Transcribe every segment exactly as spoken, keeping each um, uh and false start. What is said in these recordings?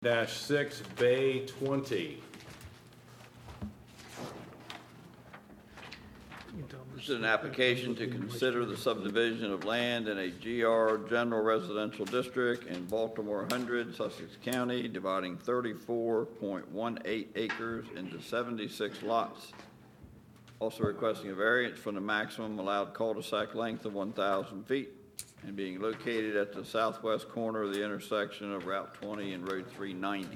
dash six, Bay twenty. This is an application to consider the subdivision of land in a G R General Residential District in Baltimore one hundred, Sussex County, dividing thirty-four point one eight acres into seventy-six lots. Also requesting a variance from the maximum allowed cul-de-sac length of one thousand feet and being located at the southwest corner of the intersection of Route twenty and Road three ninety.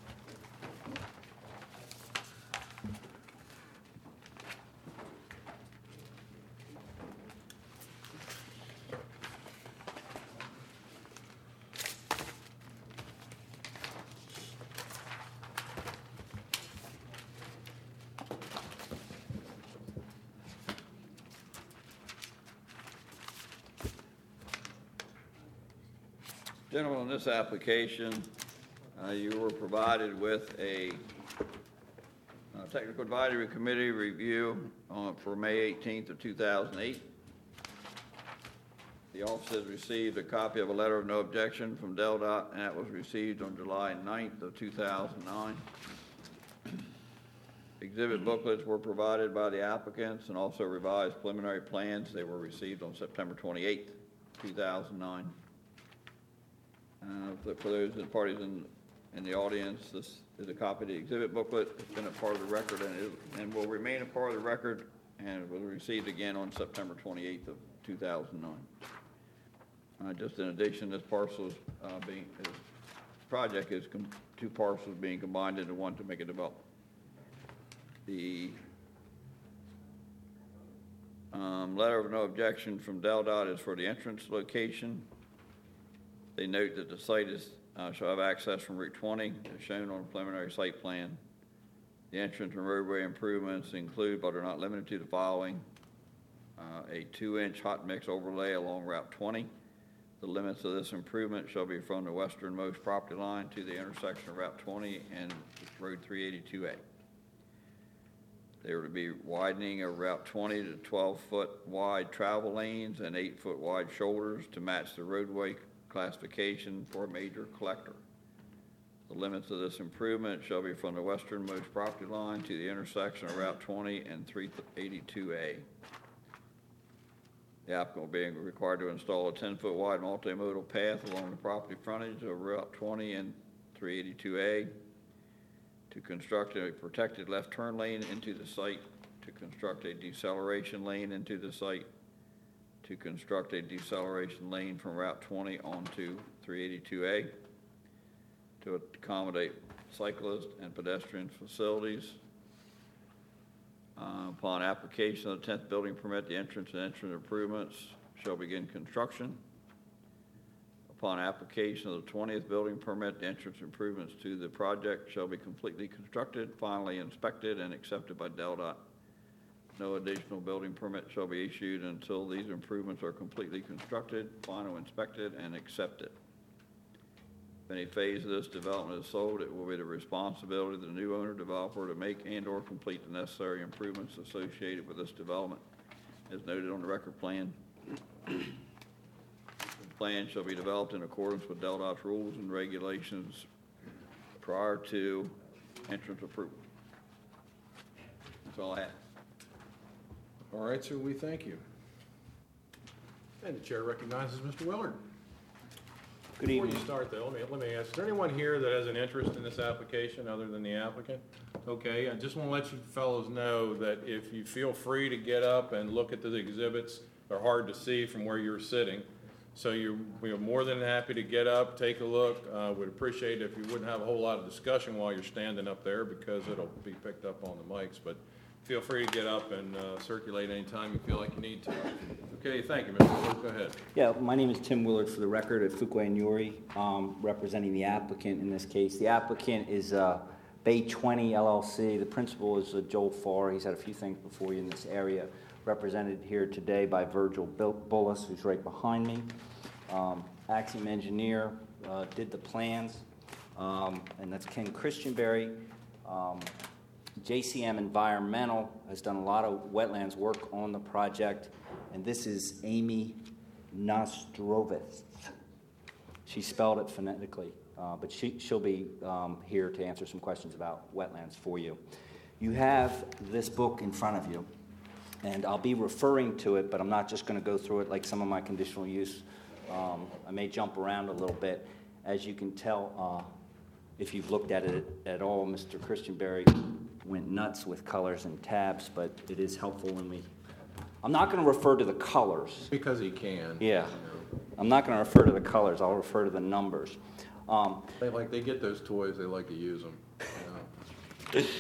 Gentlemen, on this application, uh, you were provided with a uh, technical advisory committee review uh, for May eighteenth of two thousand eight. The office has received a copy of a letter of no objection from DelDOT, and that was received on July ninth of two thousand nine. Exhibit booklets were provided by the applicants and also revised preliminary plans. They were received on September twenty-eighth, two thousand nine. Uh, for those parties in, in the audience, this is a copy of the exhibit booklet. It's been a part of the record and, it, and will remain a part of the record, and it was received again on September twenty-eighth of two thousand nine. Uh, just in addition, this parcel is uh, being, this project is com- two parcels being combined into one to make a development. The um, letter of no objection from DelDOT is for the entrance location. They note that the site is, uh, shall have access from Route twenty, as shown on the preliminary site plan. The entrance and roadway improvements include, but are not limited to, the following. Uh, a two-inch hot mix overlay along Route twenty. The limits of this improvement shall be from the westernmost property line to the intersection of Route twenty and Road three eighty-two A. They are to be widening of Route twenty to twelve-foot wide travel lanes and eight-foot wide shoulders to match the roadway classification for a major collector. The limits of this improvement shall be from the westernmost property line to the intersection of Route twenty and three eighty-two A. The applicant will be required to install a ten-foot wide multimodal path along the property frontage of Route twenty and three eighty-two A, to construct a protected left turn lane into the site, to construct a deceleration lane into the site, to construct a deceleration lane from Route twenty onto three eighty-two A, to accommodate cyclists and pedestrian facilities. Uh, upon application of the tenth building permit, the entrance and entrance improvements shall begin construction. Upon application of the twentieth building permit, the entrance improvements to the project shall be completely constructed, finally inspected, and accepted by DelDOT. No additional building permit shall be issued until these improvements are completely constructed, final inspected, and accepted. If any phase of this development is sold, it will be the responsibility of the new owner developer to make and or complete the necessary improvements associated with this development, as noted on the record plan. The plan shall be developed in accordance with DelDOT's rules and regulations prior to entrance approval. That's all I have. All right, sir, we thank you. And the chair recognizes Mister Willard. Good Before evening. you start, though, let me, let me ask, is there anyone here that has an interest in this application other than the applicant? Okay, I just want to let you fellows know that if you feel free to get up and look at the exhibits, they're hard to see from where you're sitting. So you're, we're more than happy to get up, take a look. Uh, would appreciate it if you wouldn't have a whole lot of discussion while you're standing up there, because it'll be picked up on the mics. But feel free to get up and uh, circulate anytime you feel like you need to. Okay, thank you, Mister Willard. Go ahead. Yeah, my name is Tim Willard, for the record, at Fuquay and Uri, um, representing the applicant in this case. The applicant is uh, Bay twenty L L C. The principal is uh, Joel Farr. He's had a few things before you in this area, represented here today by Virgil Bullis, who's right behind me. Um, Axiom Engineer uh, did the plans, um, and that's Ken Christianberry. Um, J C M Environmental has done a lot of wetlands work on the project, and this is Amy Nostrovitz. She spelled it phonetically. uh, but she, she'll be um, here to answer some questions about wetlands for you. You have this book in front of you, and I'll be referring to it, but I'm not just going to go through it like some of my conditional use. Um, I may jump around a little bit. As you can tell, uh, if you've looked at it at all, Mister Christian Berry went nuts with colors and tabs, but it is helpful when we... I'm not going to refer to the colors. Because he can. Yeah. You know. I'm not going to refer to the colors. I'll refer to the numbers. Um, They like, they get those toys, they like to use them. You know.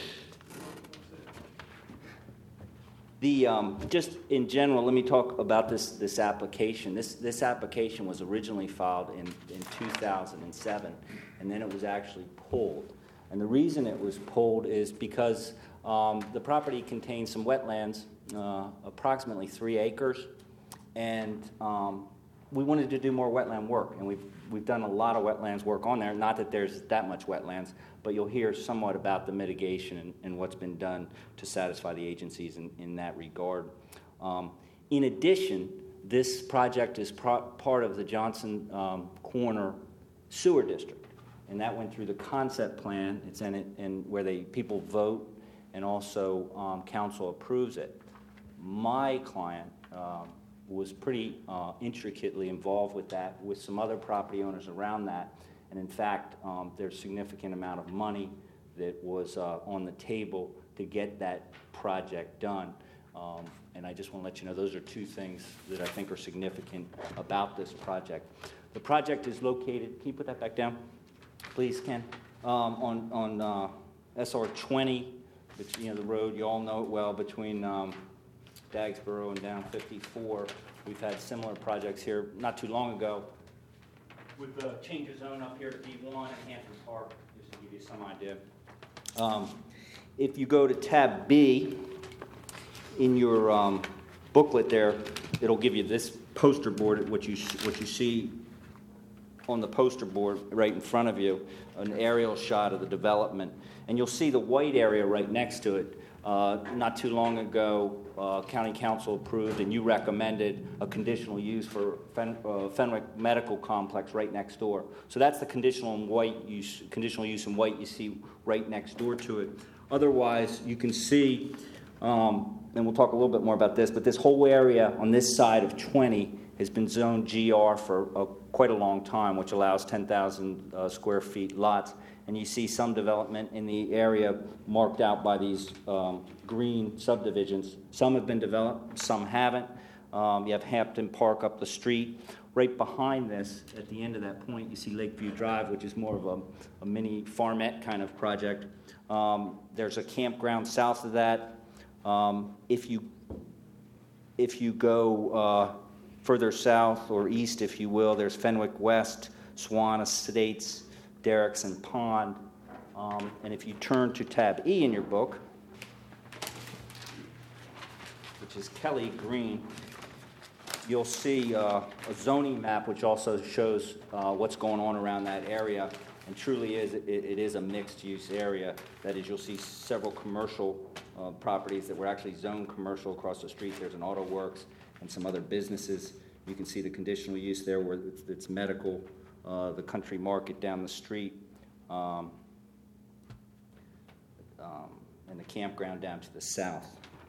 The, um, just in general, let me talk about this, this application. This, this application was originally filed in, in two thousand seven, and then it was actually pulled. And the reason it was pulled is because um, the property contains some wetlands, uh, approximately three acres, and um, we wanted to do more wetland work, and we've, we've done a lot of wetlands work on there. Not that there's that much wetlands, but you'll hear somewhat about the mitigation and, and what's been done to satisfy the agencies in, in that regard. Um, in addition, this project is pro- part of the Johnson um, Corner Sewer District, and that went through the concept plan. It's in it, and where they people vote, and also um, council approves it. My client um, was pretty uh, intricately involved with that, with some other property owners around that. And in fact, um, there's a significant amount of money that was uh, on the table to get that project done. Um, and I just want to let you know those are two things that I think are significant about this project. The project is located, can you put that back down, please, Ken? Um, on on uh, S R twenty, which, you know, the road, you all know it well, between um, Dagsboro and down fifty-four. We've had similar projects here not too long ago with the change of zone up here to B one and Hampton Park, just to give you some idea. Um, if you go to tab B in your um, booklet there, it'll give you this poster board, what you what you see on the poster board right in front of you, an aerial shot of the development, and you'll see the white area right next to it. Uh, not too long ago, uh, County Council approved and you recommended a conditional use for Fen- uh, Fenwick Medical Complex right next door. So that's the conditional in white use, conditional use in white you see right next door to it. Otherwise, you can see, um, and we'll talk a little bit more about this, but this whole area on this side of twenty has been zoned G R for uh, quite a long time, which allows ten thousand uh, square feet lots. And you see some development in the area marked out by these um, green subdivisions. Some have been developed, some haven't. Um, you have Hampton Park up the street. Right behind this, at the end of that point, you see Lakeview Drive, which is more of a, a mini farmette kind of project. Um, there's a campground south of that. Um, if you if you go uh, further south or east, if you will, there's Fenwick West, Swan Estates, Derrickson Pond, um, and if you turn to tab E in your book, which is Kelly Green, you'll see uh, a zoning map which also shows uh, what's going on around that area, and truly is it, it is a mixed-use area. That is, you'll see several commercial uh, properties that were actually zoned commercial across the street. There's an auto works and some other businesses. You can see the conditional use there where it's, it's medical. Uh, the country market down the street, um, um, and the campground down to the south.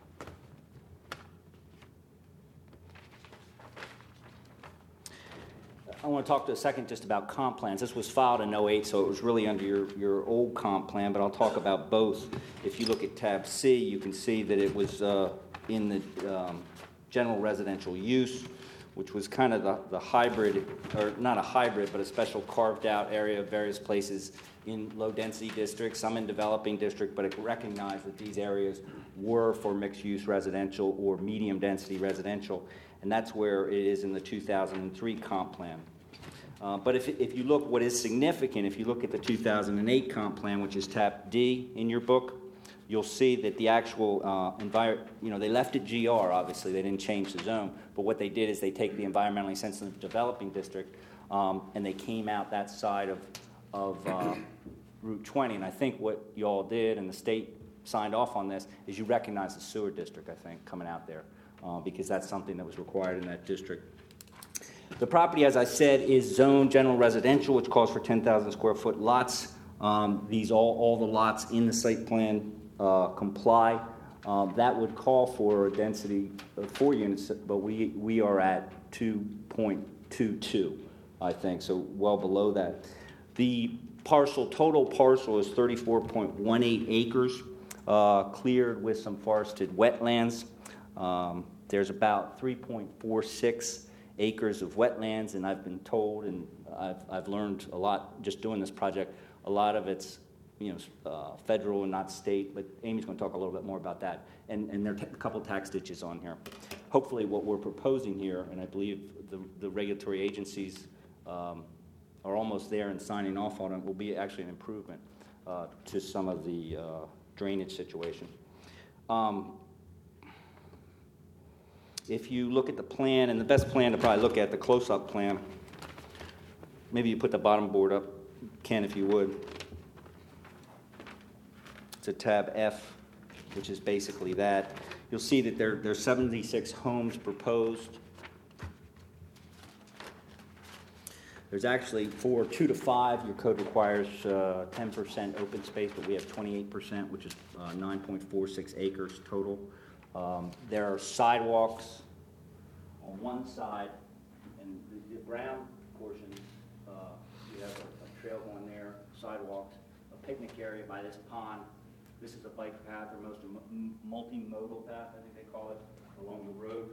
I want to talk to a second just about comp plans. This was filed in oh eight, so it was really under your, your old comp plan, but I'll talk about both. If you look at tab C, you can see that it was uh, in the um, general residential use, which was kind of the, the hybrid, or not a hybrid, but a special carved-out area of various places in low-density districts, some in developing district, but it recognized that these areas were for mixed-use residential or medium-density residential, and that's where it is in the two thousand three comp plan. Uh, but if, if you look, what is significant, if you look at the two thousand eight comp plan, which is tab D in your book, you'll see that the actual uh, environment, you know, they left it G R, obviously, they didn't change the zone, but what they did is they take the environmentally sensitive developing district um, and they came out that side of, of uh, Route twenty, and I think what you all did, and the state signed off on this, is you recognize the sewer district, I think, coming out there, uh, because that's something that was required in that district. The property, as I said, is zoned general residential, which calls for ten thousand square foot lots. Um, these, all, all the lots in the site plan uh, comply. Um, that would call for a density of four units, but we, we are at two point two two, I think, so well below that. The parcel, total parcel is thirty-four point one eight acres, uh, cleared with some forested wetlands. Um, there's about three point four six acres of wetlands, and I've been told, and I've, I've learned a lot just doing this project, a lot of it's, you know, uh, federal and not state, but Amy's going to talk a little bit more about that. And, and there are a couple tax ditches on here. Hopefully what we're proposing here, and I believe the, the regulatory agencies um, are almost there and signing off on it, will be actually an improvement uh, to some of the uh, drainage situation. Um, If you look at the plan, and the best plan to probably look at, the close-up plan, maybe you put the bottom board up, Ken, if you would. It's a tab F, which is basically that. You'll see that there, there's seventy-six homes proposed. There's actually, for two to five, your code requires uh, ten percent open space, but we have twenty-eight percent, which is uh, nine point four six acres total. Um, there are sidewalks on one side, and the, the brown portion, uh, you have a, a trail going there, sidewalks, a picnic area by this pond. This is a bike path, or most m- multimodal path, I think they call it, along the road.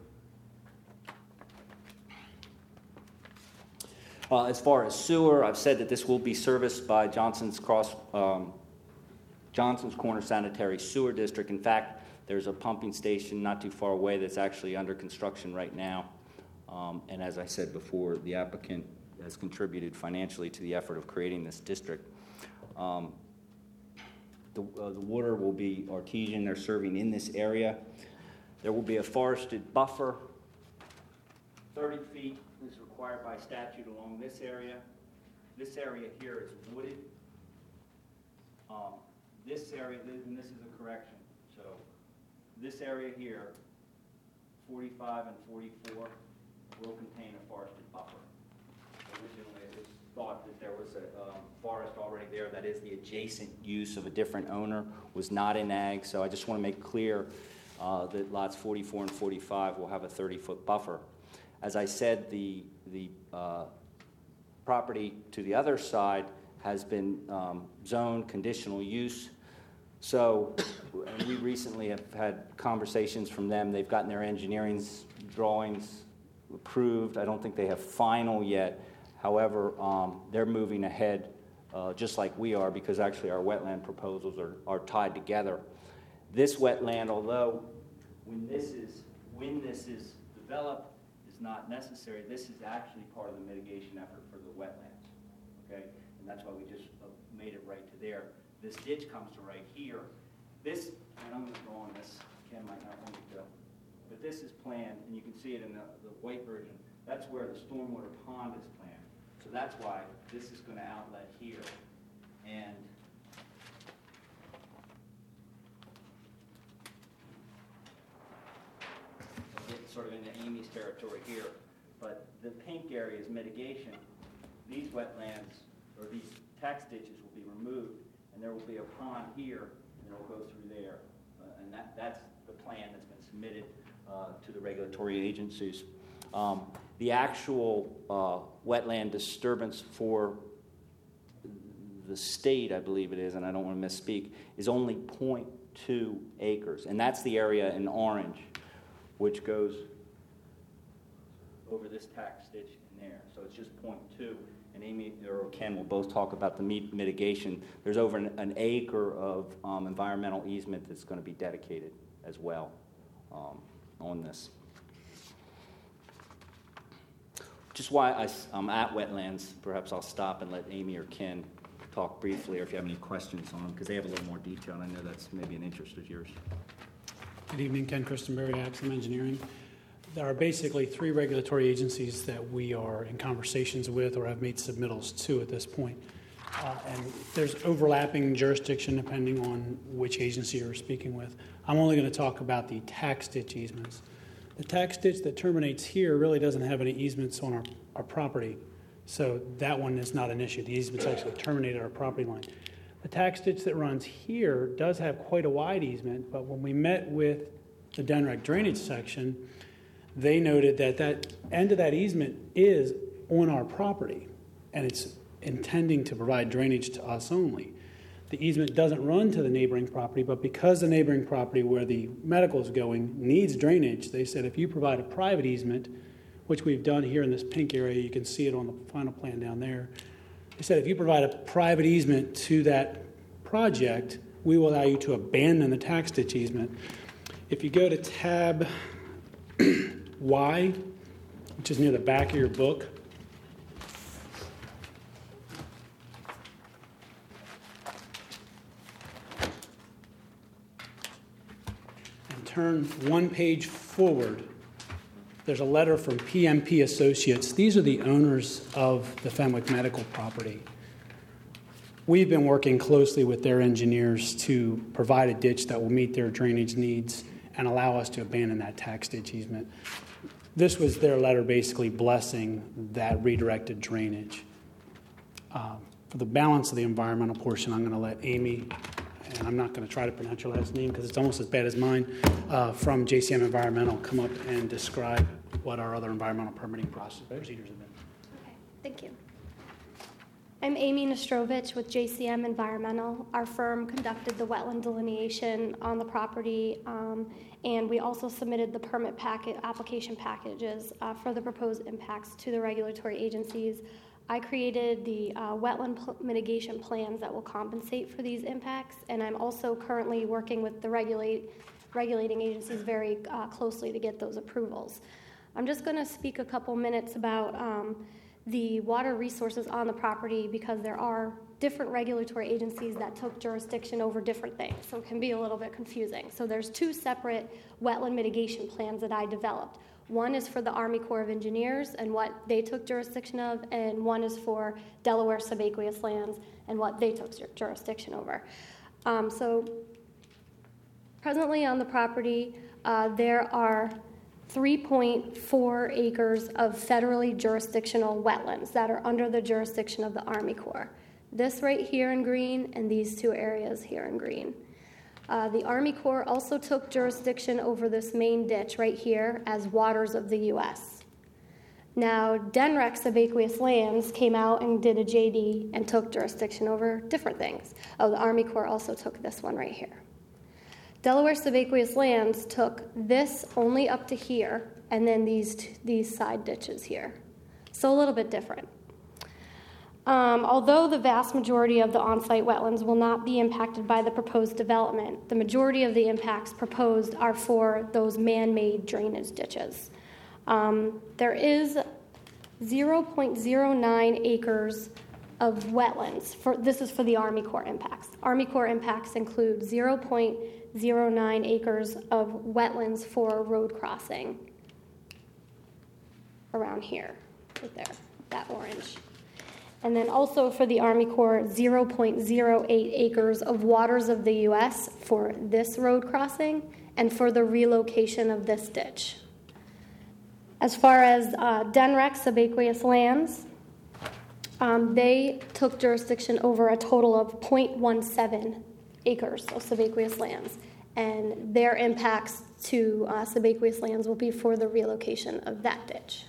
Uh, as far as sewer, I've said that this will be serviced by Johnson's Cross, um, Johnson's Corner Sanitary Sewer District. In fact, there's a pumping station not too far away that's actually under construction right now. Um, and as I said before, the applicant has contributed financially to the effort of creating this district. Um, the, uh, the water will be artesian. They're serving in this area. There will be a forested buffer. thirty feet is required by statute along this area. This area here is wooded. Um, this area, and this is a correction, so this area here, forty-five and forty-four, will contain a forested buffer. Originally, it was thought that there was a um, forest already there. That is the adjacent use of a different owner, was not in ag. So I just want to make clear uh, that lots forty-four and forty-five will have a thirty-foot buffer. As I said, the, the uh, property to the other side has been um, zoned conditional use. So and we recently have had conversations from them. They've gotten their engineering drawings approved. I don't think they have final yet. However, um, they're moving ahead uh, just like we are, because actually our wetland proposals are, are tied together. This wetland, although when this is when this is developed is not necessary, this is actually part of the mitigation effort for the wetlands. Okay, and that's why we just uh, made it right to there. This ditch comes to right here. This, and I'm going to go on this, Ken might not want to go, but this is planned, and you can see it in the, the white version. That's where the stormwater pond is planned. So that's why this is going to outlet here. And I'll get sort of into Amy's territory here, but the pink area is mitigation. These wetlands, or these tax ditches, will be removed, and there will be a pond here, and it will go through there. Uh, and that, that's the plan that's been submitted uh, to the regulatory agencies. Um, the actual uh, wetland disturbance for the state, I believe it is, and I don't want to misspeak, is only zero point two acres. And that's the area in orange, which goes over this tax ditch in there. So it's just zero point two. And Amy or Ken will both talk about the mitigation. There's over an, an acre of um, environmental easement that's going to be dedicated as well um, on this. Just why I, I'm at wetlands, perhaps I'll stop and let Amy or Ken talk briefly, or if you have any questions on them, because they have a little more detail, and I know that's maybe an interest of yours. Good evening, Ken Christenberry, Axim Engineering. There are basically three regulatory agencies that we are in conversations with or have made submittals to at this point. Uh, and there's overlapping jurisdiction depending on which agency you're speaking with. I'm only going to talk about the tax ditch easements. The tax ditch that terminates here really doesn't have any easements on our, our property, so that one is not an issue. The easements actually terminate at our property line. The tax ditch that runs here does have quite a wide easement, but when we met with the D N R E C drainage section, they noted that that end of that easement is on our property, and it's intending to provide drainage to us only. The easement doesn't run to the neighboring property, but because the neighboring property where the medical is going needs drainage, they said if you provide a private easement, which we've done here in this pink area, you can see it on the final plan down there. They said if you provide a private easement to that project, we will allow you to abandon the tax ditch easement. If you go to tab Y, which is near the back of your book, and turn one page forward, there's a letter from P M P Associates. These are the owners of the Fenwick Medical property. We've been working closely with their engineers to provide a ditch that will meet their drainage needs and allow us to abandon that tax ditch easement. This was their letter basically blessing that redirected drainage. Um, for the balance of the environmental portion, I'm going to let Amy, and I'm not going to try to pronounce your last name because it's almost as bad as mine, uh, from J C M Environmental come up and describe what our other environmental permitting process procedures have been. Okay, thank you. I'm Amy Nostrovich with J C M Environmental. Our firm conducted the wetland delineation on the property, um, and we also submitted the permit packet application packages uh, for the proposed impacts to the regulatory agencies. I created the uh, wetland pl- mitigation plans that will compensate for these impacts, and I'm also currently working with the regulate, regulating agencies very uh, closely to get those approvals. I'm just going to speak a couple minutes about um, the water resources on the property because there are different regulatory agencies that took jurisdiction over different things, so it can be a little bit confusing. So there's two separate wetland mitigation plans that I developed. One is for the Army Corps of Engineers and what they took jurisdiction of, and one is for Delaware subaqueous lands and what they took jurisdiction over. Um, so presently on the property, uh, there are three point four acres of federally jurisdictional wetlands that are under the jurisdiction of the Army Corps. This right here in green and these two areas here in green. Uh, the Army Corps also took jurisdiction over this main ditch right here as waters of the U S. Now, D N R E C subaqueous lands came out and did a J D and took jurisdiction over different things. Oh, the Army Corps also took this one right here. Delaware subaqueous lands took this only up to here, and then these t- these side ditches here. So a little bit different. Um, although the vast majority of the on-site wetlands will not be impacted by the proposed development, the majority of the impacts proposed are for those man-made drainage ditches. Um, there is zero point zero nine acres of wetlands. For, this is for the Army Corps impacts. Army Corps impacts include zero point zero nine acres of wetlands for road crossing around here, right there, that orange. And then also for the Army Corps, zero point zero eight acres of waters of the U S for this road crossing and for the relocation of this ditch. As far as uh, D N R E C subaqueous lands, um, they took jurisdiction over a total of zero point one seven acres of subaqueous lands, and their impacts to uh, subaqueous lands will be for the relocation of that ditch.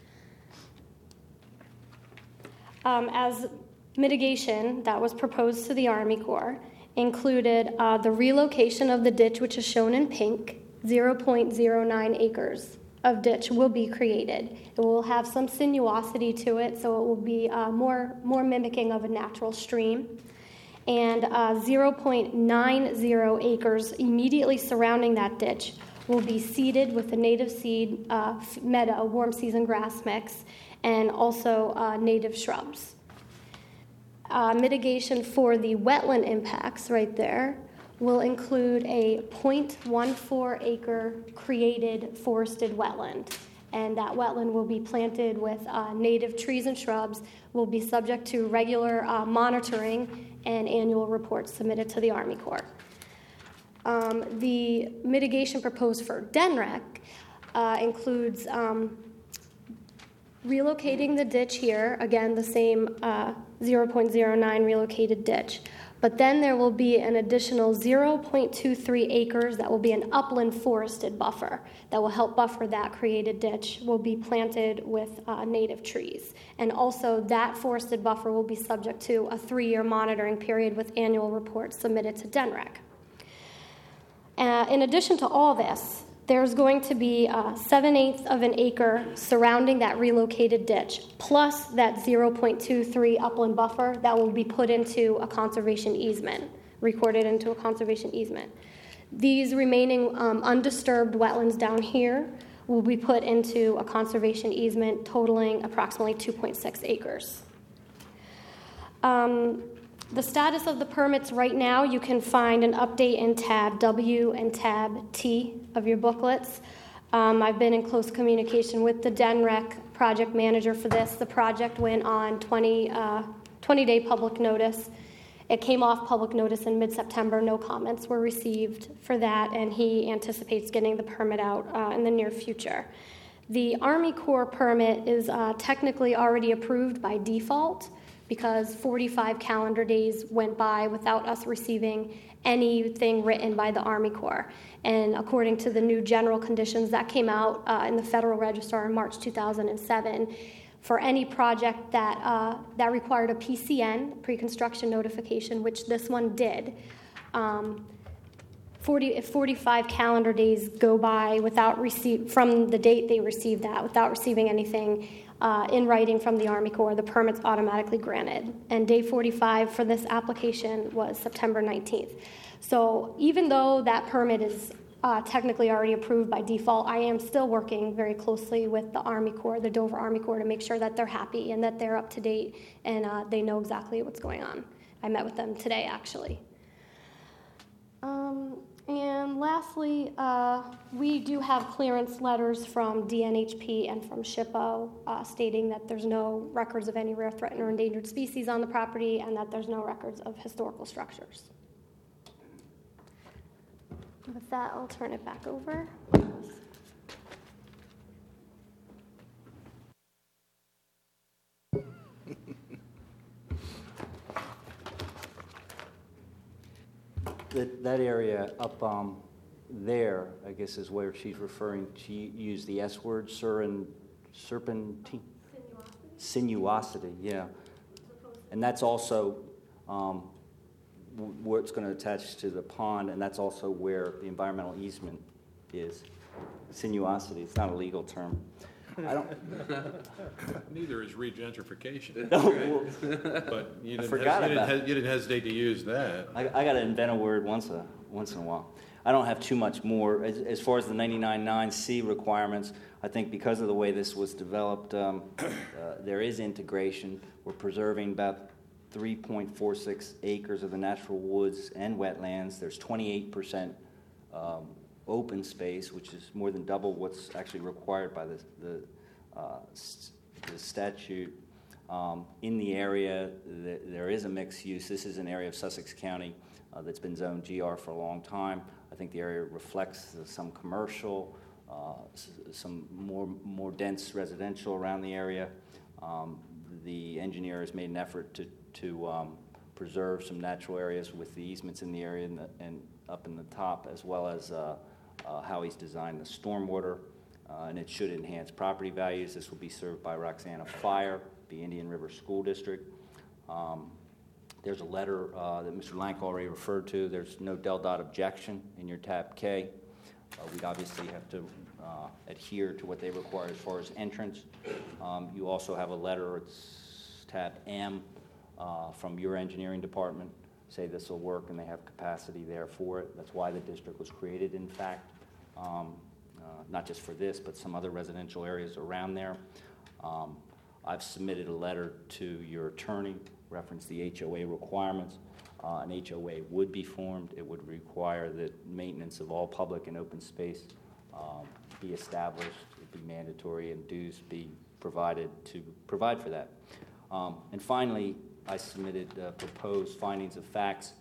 Um, as mitigation that was proposed to the Army Corps included uh, the relocation of the ditch, which is shown in pink. Zero point zero nine acres of ditch will be created. It will have some sinuosity to it, so it will be uh, more, more mimicking of a natural stream. And uh, zero point nine zero acres immediately surrounding that ditch will be seeded with the native seed uh, meadow, warm season grass mix, and also uh, native shrubs. Uh, mitigation for the wetland impacts right there will include a zero point one four acre created forested wetland. And that wetland will be planted with uh, native trees and shrubs, will be subject to regular uh, monitoring and annual reports submitted to the Army Corps. Um, the mitigation proposed for D N R E C uh, includes um, relocating the ditch here, again, the same uh, zero point zero nine relocated ditch. But then there will be an additional zero point two three acres that will be an upland forested buffer that will help buffer that created ditch, will be planted with uh, native trees. And also that forested buffer will be subject to a three-year monitoring period with annual reports submitted to D N R E C. Uh, in addition to all this, there's going to be uh, seven-eighths of an acre surrounding that relocated ditch, plus that zero point two three upland buffer that will be put into a conservation easement, recorded into a conservation easement. These remaining um, undisturbed wetlands down here will be put into a conservation easement totaling approximately two point six acres. Um, The status of the permits right now, you can find an update in tab W and tab T of your booklets. Um, I've been in close communication with the D N R E C project manager for this. The project went on twenty, uh, twenty-day public notice. It came off public notice in mid-September. No comments were received for that, and he anticipates getting the permit out uh, in the near future. The Army Corps permit is uh, technically already approved by default, because forty-five calendar days went by without us receiving anything written by the Army Corps. And according to the new general conditions that came out uh, in the Federal Register in March two thousand seven, for any project that, uh, that required a P C N, pre-construction notification, which this one did, um, forty, if forty-five calendar days go by without receive, from the date they received that, without receiving anything Uh, in writing from the Army Corps, the permit's automatically granted. And day forty-five for this application was September nineteenth. So even though that permit is uh, technically already approved by default, I am still working very closely with the Army Corps, the Dover Army Corps, to make sure that they're happy and that they're up to date and uh, they know exactly what's going on. I met with them today, actually. Um, and lastly, uh, we do have clearance letters from D N H P and from SHPO uh, stating that there's no records of any rare, threatened, or endangered species on the property and that there's no records of historical structures. With that, I'll turn it back over. That, that area up um, there, I guess, is where she's referring. She used the S word, serpent, serpentine, sinuosity. Yeah, and that's also um, w- where it's going to attach to the pond, and that's also where the environmental easement is. Sinuosity. It's not a legal term. I don't. Neither is regentrification. No, well, But you I didn't, forgot hes- you, about didn't hes- you didn't hesitate to use that. I, I got to invent a word once a once in a while. I don't have too much more. As, as far as the ninety-nine nine C requirements, I think because of the way this was developed, um, uh, there is integration. We're preserving about three point four six acres of the natural woods and wetlands. There's twenty-eight percent um, open space, which is more than double what's actually required by the, the, uh, st- the statute. Um, in the area, th- there is a mixed use. This is an area of Sussex County uh, that's been zoned G R for a long time. I think the area reflects uh, some commercial, uh, s- some more more dense residential around the area. Um, the engineer has made an effort to to um, preserve some natural areas with the easements in the area and, the, and up in the top, as well as uh, uh, how he's designed the stormwater, uh, and it should enhance property values. This will be served by Roxana Fire, the Indian River School District. Um, there's a letter uh, that Mister Lank already referred to. There's no del dot objection in your tab K. Uh, we'd obviously have to uh, adhere to what they require as far as entrance. Um, you also have a letter, it's tab M, uh, from your engineering department, say this will work and they have capacity there for it. That's why the district was created, in fact, um, uh, not just for this, but some other residential areas around there. Um, I've submitted a letter to your attorney, reference the H O A requirements. Uh, an H O A would be formed. It would require that maintenance of all public and open space um, be established. It would be mandatory, and dues be provided to provide for that. Um, and finally, I submitted uh, proposed findings of facts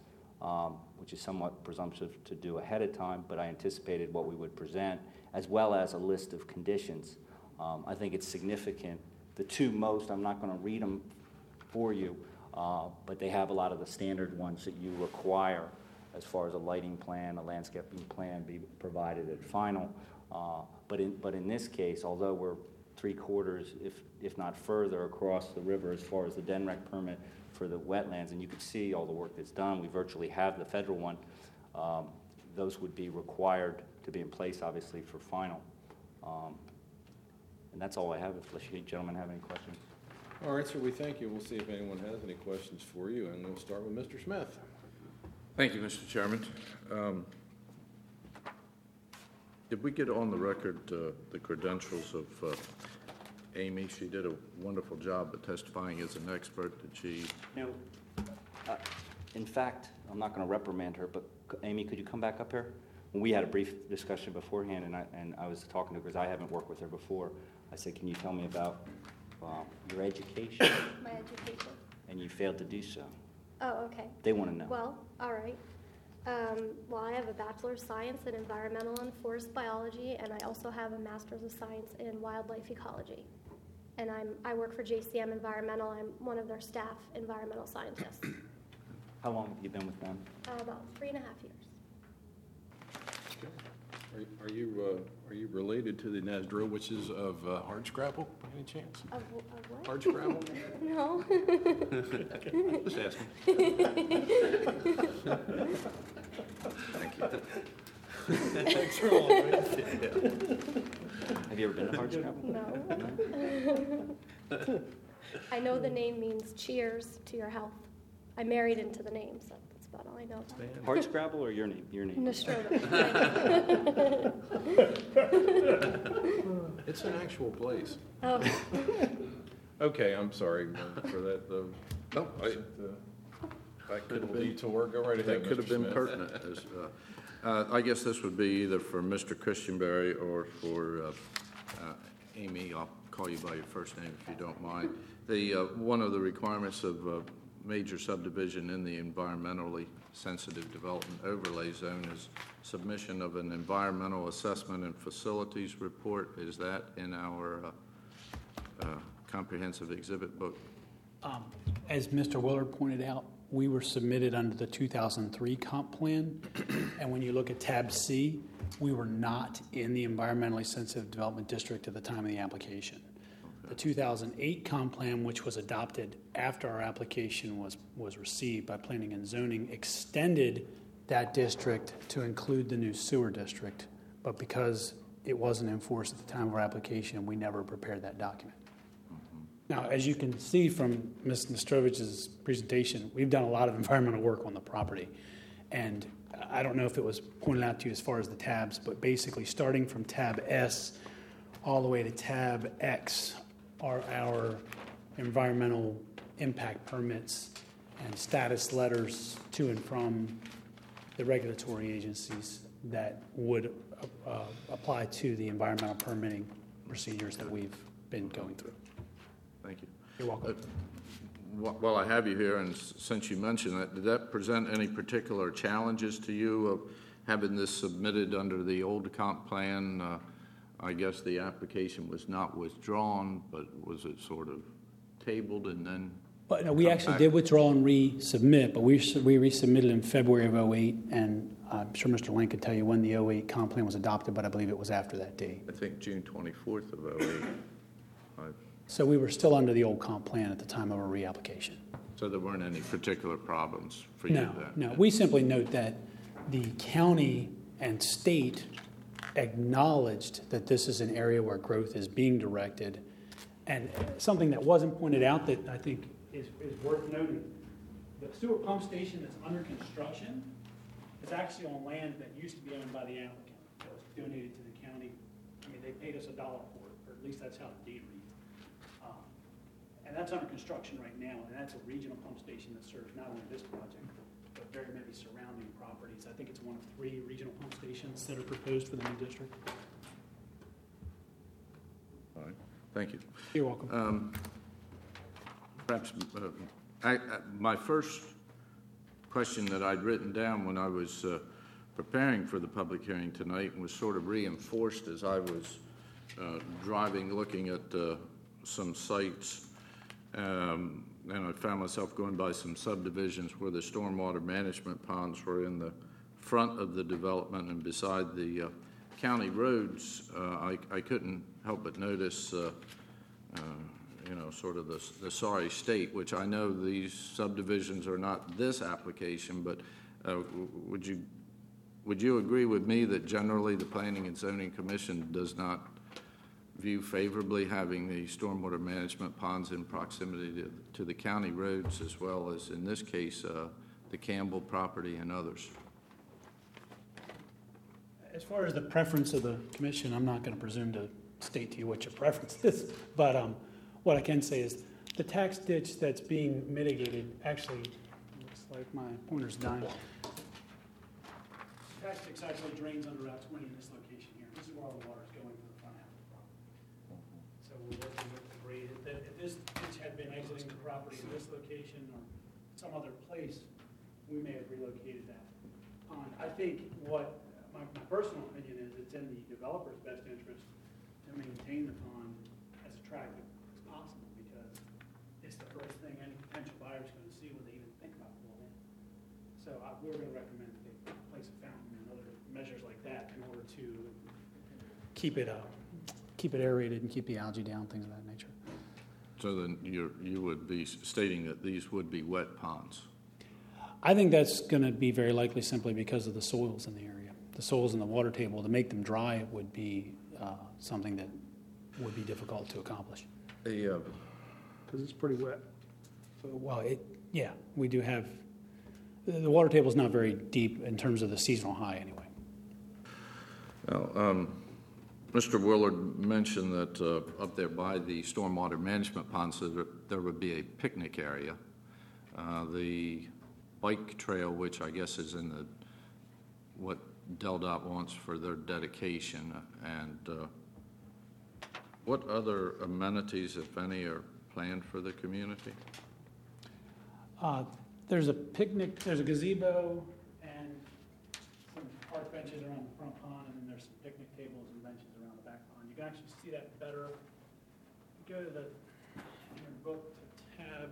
um, which is somewhat presumptive to do ahead of time, but I anticipated what we would present, as well as a list of conditions. Um, I think it's significant. The two most, I'm not going to read them for you, uh, but they have a lot of the standard ones that you require as far as a lighting plan, a landscaping plan be provided at final. Uh, but in but in this case, although we're three quarters, if if not further, across the river as far as the D N R E C permit for the wetlands, and you can see all the work that's done. We virtually have the federal one. Um, those would be required to be in place, obviously, for final. Um, and that's all I have, unless you gentlemen have any questions. All right, sir, we thank you. We'll see if anyone has any questions for you, and we'll start with Mister Smith. Thank you, Mister Chairman. Um, Did we get on the record uh, the credentials of uh, Amy? She did a wonderful job at testifying as an expert. Did she? No. Uh, in fact, I'm not going to reprimand her, but c- Amy, could you come back up here? We had a brief discussion beforehand, and I, and I was talking to her because I haven't worked with her before. I said, can you tell me about uh, your education? My education. And you failed to do so. Oh, okay. They want to know. Well, all right. Um, well, I have a Bachelor of Science in Environmental and Forest Biology, and I also have a Master's of Science in Wildlife Ecology. And I'm, I work for J C M Environmental. I'm one of their staff environmental scientists. How long have you been with them? Uh, about three and a half years. Are, are you uh, are you related to the Nasdrowwiches of uh, Hardscrabble, by any chance? Of, of what? Hardscrabble? No. Just asking. Thank you. Thanks for all of Have you ever been to Hardscrabble? No. I know the name means cheers to your health. I married into the name, so that's about all I know about it. Hardscrabble or your name? Your name? Nostromo. It's an actual place. Oh. Okay, I'm sorry uh, for that, though. No, I- Uh, That could have Little been, detour, go right ahead, that could have Mister been Smith. pertinent. as, uh, uh, I guess this would be either for Mister Christianberry or for uh, uh, Amy. I'll call you by your first name if you don't mind. The, uh, one of the requirements of uh, major subdivision in the environmentally sensitive development overlay zone is submission of an environmental assessment and facilities report. Is that in our uh, uh, comprehensive exhibit book? Um, As Mister Willard pointed out, we were submitted under the two thousand three comp plan, and when you look at tab C, we were not in the environmentally sensitive development district at the time of the application. The two thousand eight comp plan, which was adopted after our application was, was received by Planning and Zoning, extended that district to include the new sewer district, but because it wasn't enforced at the time of our application, we never prepared that document. Now, as you can see from Miz Nostrovich's presentation, we've done a lot of environmental work on the property. And I don't know if it was pointed out to you as far as the tabs, but basically starting from tab S all the way to tab X are our environmental impact permits and status letters to and from the regulatory agencies that would uh, apply to the environmental permitting procedures that we've been going through. Thank you. You're welcome. Uh, wh- While I have you here, and s- since you mentioned that, did that present any particular challenges to you of having this submitted under the old comp plan? Uh, I guess the application was not withdrawn, but was it sort of tabled and then? But no, we come actually back? did withdraw and resubmit, but we s- we resubmitted in February of oh eight, and I'm sure Mister Lane could tell you when the oh eight comp plan was adopted, but I believe it was after that date. I think June twenty-fourth of oh eight. I- So we were still under the old comp plan at the time of our reapplication. So there weren't any particular problems for you No, then? no. We simply note that the county and state acknowledged that this is an area where growth is being directed. And something that wasn't pointed out that I think is, is worth noting, the sewer pump station that's under construction is actually on land that used to be owned by the applicant. That was donated to the county. I mean, they paid us a dollar for it, or at least that's how the deed reads. Um, And that's under construction right now, and that's a regional pump station that serves not only this project, but very many surrounding properties. I think it's one of three regional pump stations that are proposed for the new district. All right, thank you. You're welcome. Um, Perhaps, uh, I- I- my first question that I'd written down when I was uh, preparing for the public hearing tonight and was sort of reinforced as I was uh, driving, looking at uh, some sites. Um, and I found myself going by some subdivisions where the stormwater management ponds were in the front of the development and beside the uh, county roads. uh, I, I couldn't help but notice, uh, uh, you know, sort of the, the sorry state, which I know these subdivisions are not this application, but uh, w- would you would you agree with me that generally the Planning and Zoning Commission does not view favorably having the stormwater management ponds in proximity to, to the county roads, as well as in this case uh, the Campbell property and others? As far as the preference of the commission, I'm not going to presume to state to you what your preference is, but um, what I can say is the tax ditch that's being mitigated actually, looks like my pointer's dying. The tax ditch actually drains under Route twenty in this location here. This is where all the water is going to the front half of the property. So we're working with the grade. If the- if this ditch had been exiting the property in this location or some other place, we may have relocated that pond. I think what My, my personal opinion is it's in the developer's best interest to maintain the pond as attractive as possible, because it's the first thing any potential buyer is going to see when they even think about pulling in. So uh, we're going to recommend that they place a fountain and other measures like that in order to keep it, uh, keep it aerated and keep the algae down, things of that nature. So then you you would be stating that these would be wet ponds? I think that's going to be very likely simply because of the soils in the area. The soils in the water table, to make them dry would be uh, something that would be difficult to accomplish. The, uh, Because it's pretty wet. Well, it, yeah, we do have, the the water table is not very deep in terms of the seasonal high anyway. well, um, Mister Willard mentioned that uh, up there by the stormwater management ponds, there, there would be a picnic area. Uh, the bike trail, which I guess is in the, what DelDOT wants for their dedication, and uh, what other amenities, if any, are planned for the community? Uh, There's a picnic, there's a gazebo and some park benches around the front pond, and then there's some picnic tables and benches around the back pond. You can actually see that better. Go to the, in your book to tab,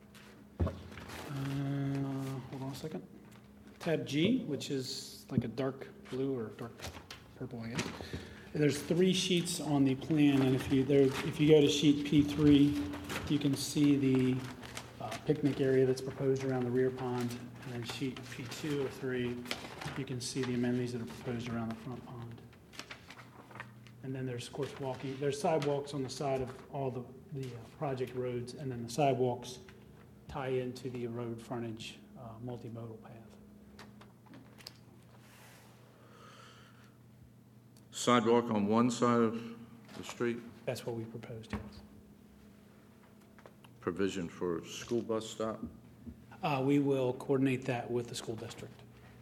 uh, hold on a second. Tab G, which is like a dark blue or dark purple, I guess. And there's three sheets on the plan, and if you there, if you go to sheet P three, you can see the uh, picnic area that's proposed around the rear pond, and then sheet P two or three, you can see the amenities that are proposed around the front pond. And then there's, of course, walking. There's sidewalks on the side of all the the uh, project roads, and then the sidewalks tie into the road frontage uh, multimodal path. Sidewalk on one side of the street, That's what we proposed, yes. provision for school bus stop? Uh, we will coordinate that with the school district.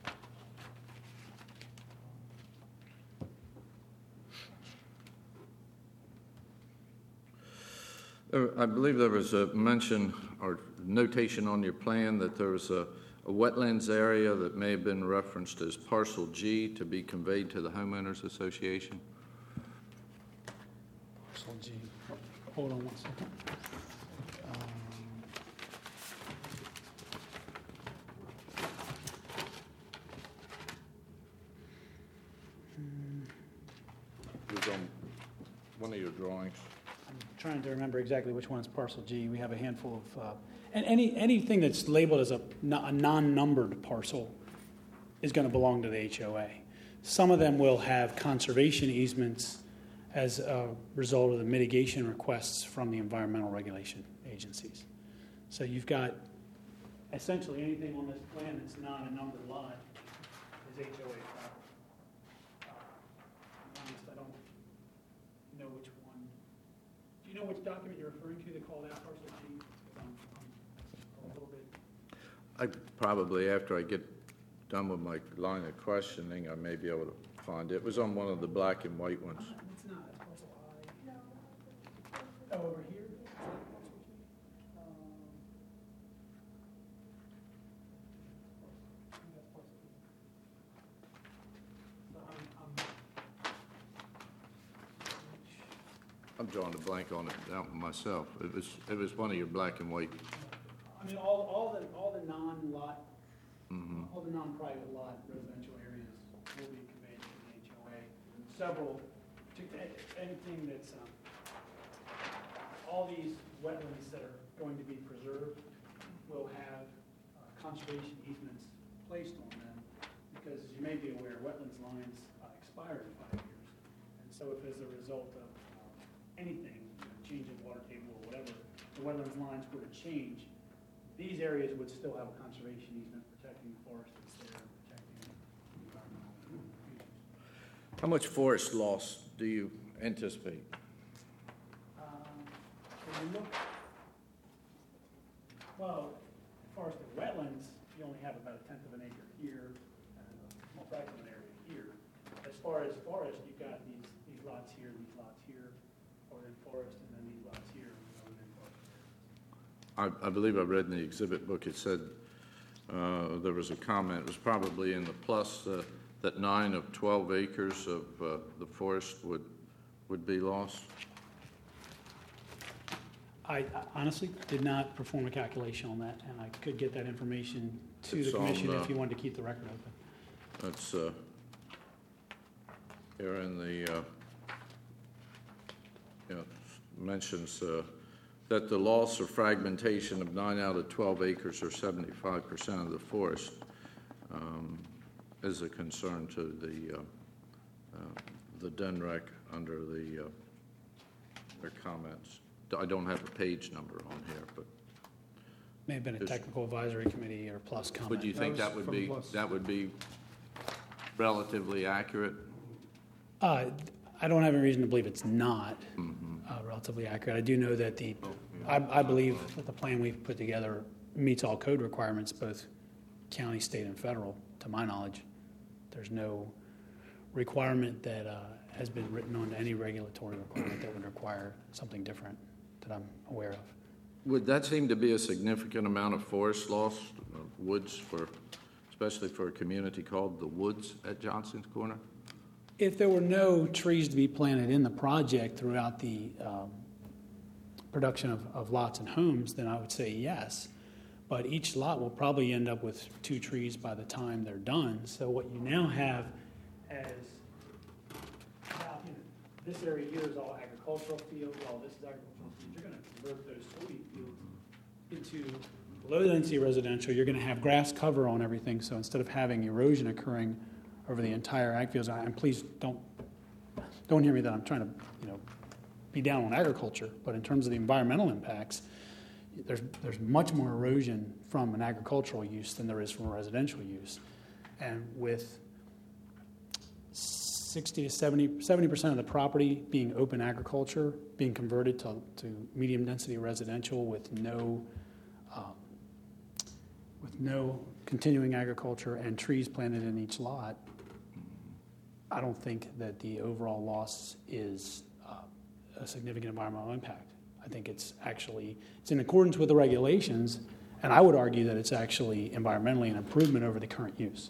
Uh, I believe there was a mention or notation on your plan that there was a, a wetlands area that may have been referenced as parcel G to be conveyed to the homeowners association. Parcel G. Hold on one second. Um, It was on one of your drawings. I'm trying to remember exactly which one is parcel G. We have a handful of, uh, and any anything that's labeled as a, no- a non-numbered parcel is going to belong to the H O A. Some of them will have conservation easements as a result of the mitigation requests from the environmental regulation agencies. So you've got essentially anything on this plan that's not a numbered lot is H O A property. Uh, I'm honest, I don't know which one. Do you know which document you're referring to that called out parcel G? 'Cause I'm, I'm a little bit. I probably, after I get done with my line of questioning, I may be able to find it. It was on one of the black and white ones. Uh, It's not, it's parcel I. Oh, over here? Is that parcel G? Um, I'm drawing a blank on it out myself. It was, it was one of your black and white. I mean, all, all the, all the non-lot, all the non-private lot residential areas will be conveyed to the H O A. Several, anything that's, um, all these wetlands that are going to be preserved will have uh, conservation easements placed on them, because as you may be aware, wetlands lines uh, expire in five years. And so if as a result of uh, anything, you know, change in water table or whatever, the wetlands lines were to change, these areas would still have a conservation easement protecting the forest that's there, protecting the environmental features. How much forest loss do you anticipate? Um, When you look, well, as far as the wetlands, you only have about a tenth of an acre here, and a small fraction of an area here. As far as forest, you've got these, these lots here, these lots here, or in forest, and then these lots here, or in forest. I, I believe I read in the exhibit book, it said, uh, there was a comment, it was probably in the plus, uh, that nine of twelve acres of, uh, the forest would, would be lost. I I honestly did not perform a calculation on that, and I could get that information to It's the on, commission uh, if you wanted to keep the record open. That's, uh, here in the, uh, you know, mentions, uh, that the loss or fragmentation of nine out of twelve acres or seventy-five percent of the forest, um, is a concern to the, uh, uh, the D N R E C under the, uh, their comments. I don't have a page number on here, but May have been a Is- technical advisory committee or plus comment. would you think that would be, that would be relatively accurate? Uh, I don't have any reason to believe it's not uh, relatively accurate. I do know that the, I, I believe that the plan we've put together meets all code requirements, both county, state, and federal, to my knowledge. There's no requirement that uh, has been written onto any regulatory requirement that would require something different that I'm aware of. Would that seem to be a significant amount of forest loss, uh, woods for, especially for a community called the Woods at Johnson's Corner? If there were no trees to be planted in the project throughout the um, production of, of lots and homes, then I would say yes. But each lot will probably end up with two trees by the time they're done. So what you now have as, now, you know, this area here is all agricultural fields, all this is agricultural fields. You're going to convert those soybean fields into low-density residential. You're going to have grass cover on everything. So instead of having erosion occurring over the entire ag fields, and please don't don't hear me that I'm trying to, you know, be down on agriculture, but in terms of the environmental impacts, there's there's much more erosion from an agricultural use than there is from a residential use. And with sixty to seventy, seventy percent of the property being open agriculture, being converted to, to medium density residential with no um, with no continuing agriculture and trees planted in each lot, I don't think that the overall loss is uh, a significant environmental impact. I think it's actually, it's in accordance with the regulations, and I would argue that it's actually environmentally an improvement over the current use.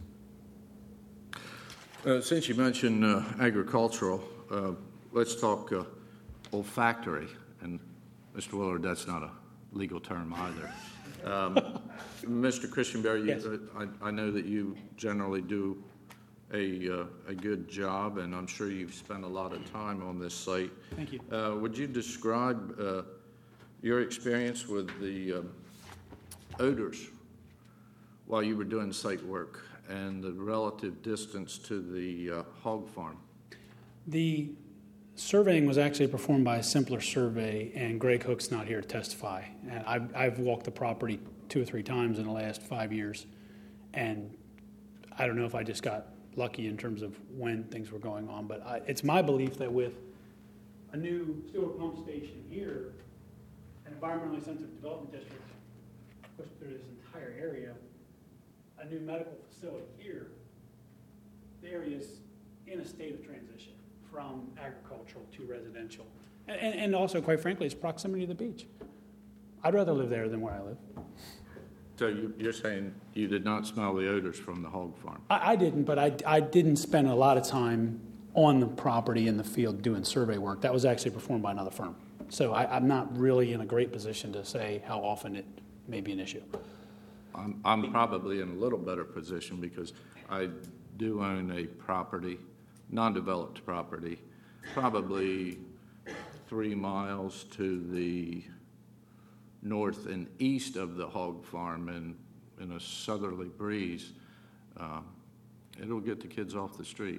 Uh, since you mentioned uh, agricultural, uh, let's talk uh, olfactory. And Mister Willard, that's not a legal term either. Um, Mister Christianberry, you, Yes. uh, I, I know that you generally do a, uh, a good job, and I'm sure you've spent a lot of time on this site. Thank you. Uh, would you describe uh, your experience with the um, odors while you were doing site work and the relative distance to the uh, hog farm? The surveying was actually performed by a simpler survey, and Greg Hook's not here to testify. And I've, I've walked the property two or three times in the last five years, and I don't know if I just got lucky in terms of when things were going on, but I, it's my belief that with a new sewer pump station here, an environmentally sensitive development district pushed through this entire area, a new medical facility here, the area's in a state of transition from agricultural to residential. And, and, and also, quite frankly, it's proximity to the beach. I'd rather live there than where I live. So you, you're saying you did not smell the odors from the hog farm? I, I didn't, but I, I didn't spend a lot of time on the property in the field doing survey work. That was actually performed by another firm. So I, I'm not really in a great position to say how often it may be an issue. I'm, I'm probably in a little better position because I do own a property, non-developed property, probably three miles to the north and east of the hog farm, and in a southerly breeze, uh, it'll get the kids off the street.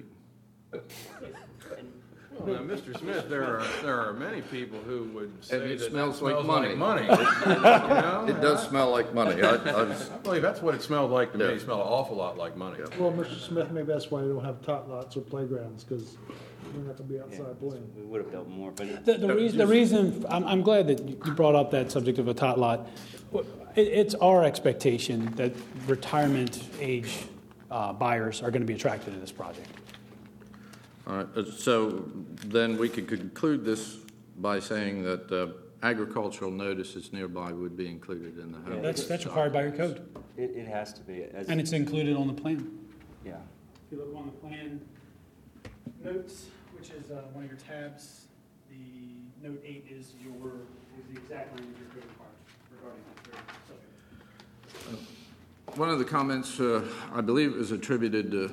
Well, now, Mister Smith, there are, there are many people who would say it that that smells like smells money. like money. You know? It does smell like money. I, I was, I believe that's what it smelled like to me. Yeah. It smelled an awful lot like money. Well, Mister Smith, maybe that's why you don't have tot lots or playgrounds, because we're not gonna be outside playing. We would have built more, but The, the reason, the reason, I'm, I'm glad that you brought up that subject of a tot lot. It, it's our expectation that retirement age uh, buyers are going to be attracted to this project. all right, uh, so then we could conclude this by saying that uh, agricultural notices nearby would be included in the home. That's, that's required by your code, it, it has to be. As, and it's included on the plan. yeah. If you look on the plan, notes, which is uh, one of your tabs, the note eight is your, is the exact language your code requires regarding that very subject. One of the comments, uh, I believe, is attributed to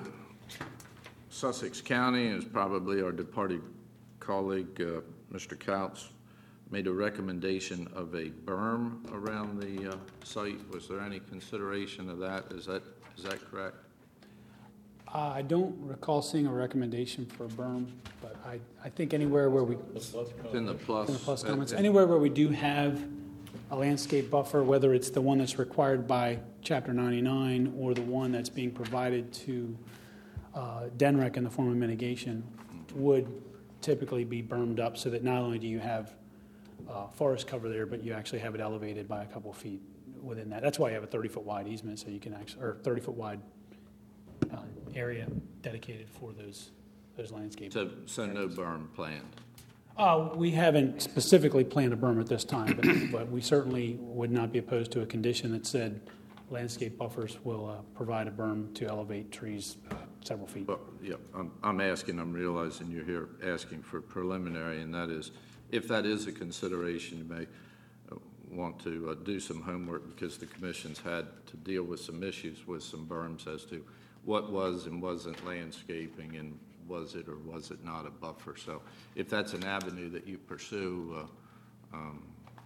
Sussex County, is probably our departed colleague, uh, Mister Couts, made a recommendation of a berm around the uh, site. Was there any consideration of that? Is that is that correct? Uh, I don't recall seeing a recommendation for a berm, but I, I think anywhere where we, It's in the plus. in the plus uh, comments, uh, anywhere where we do have a landscape buffer, whether it's the one that's required by Chapter ninety-nine or the one that's being provided to uh, D N R E C in the form of mitigation, would typically be bermed up so that not only do you have uh, forest cover there, but you actually have it elevated by a couple of feet within that. That's why you have a thirty-foot wide easement, so you can actually, or thirty-foot wide uh, area dedicated for those those landscape. So, so no berm planned. Uh, we haven't specifically planned a berm at this time, but, but we certainly would not be opposed to a condition that said landscape buffers will uh, provide a berm to elevate trees uh, several feet. Well, yeah, I'm, I'm asking, I'm realizing you're here asking for preliminary, and that is, if that is a consideration, you may uh, want to uh, do some homework, because the commission's had to deal with some issues with some berms as to what was and wasn't landscaping, and was it or was it not a buffer. So if that's an avenue that you pursue, uh, um,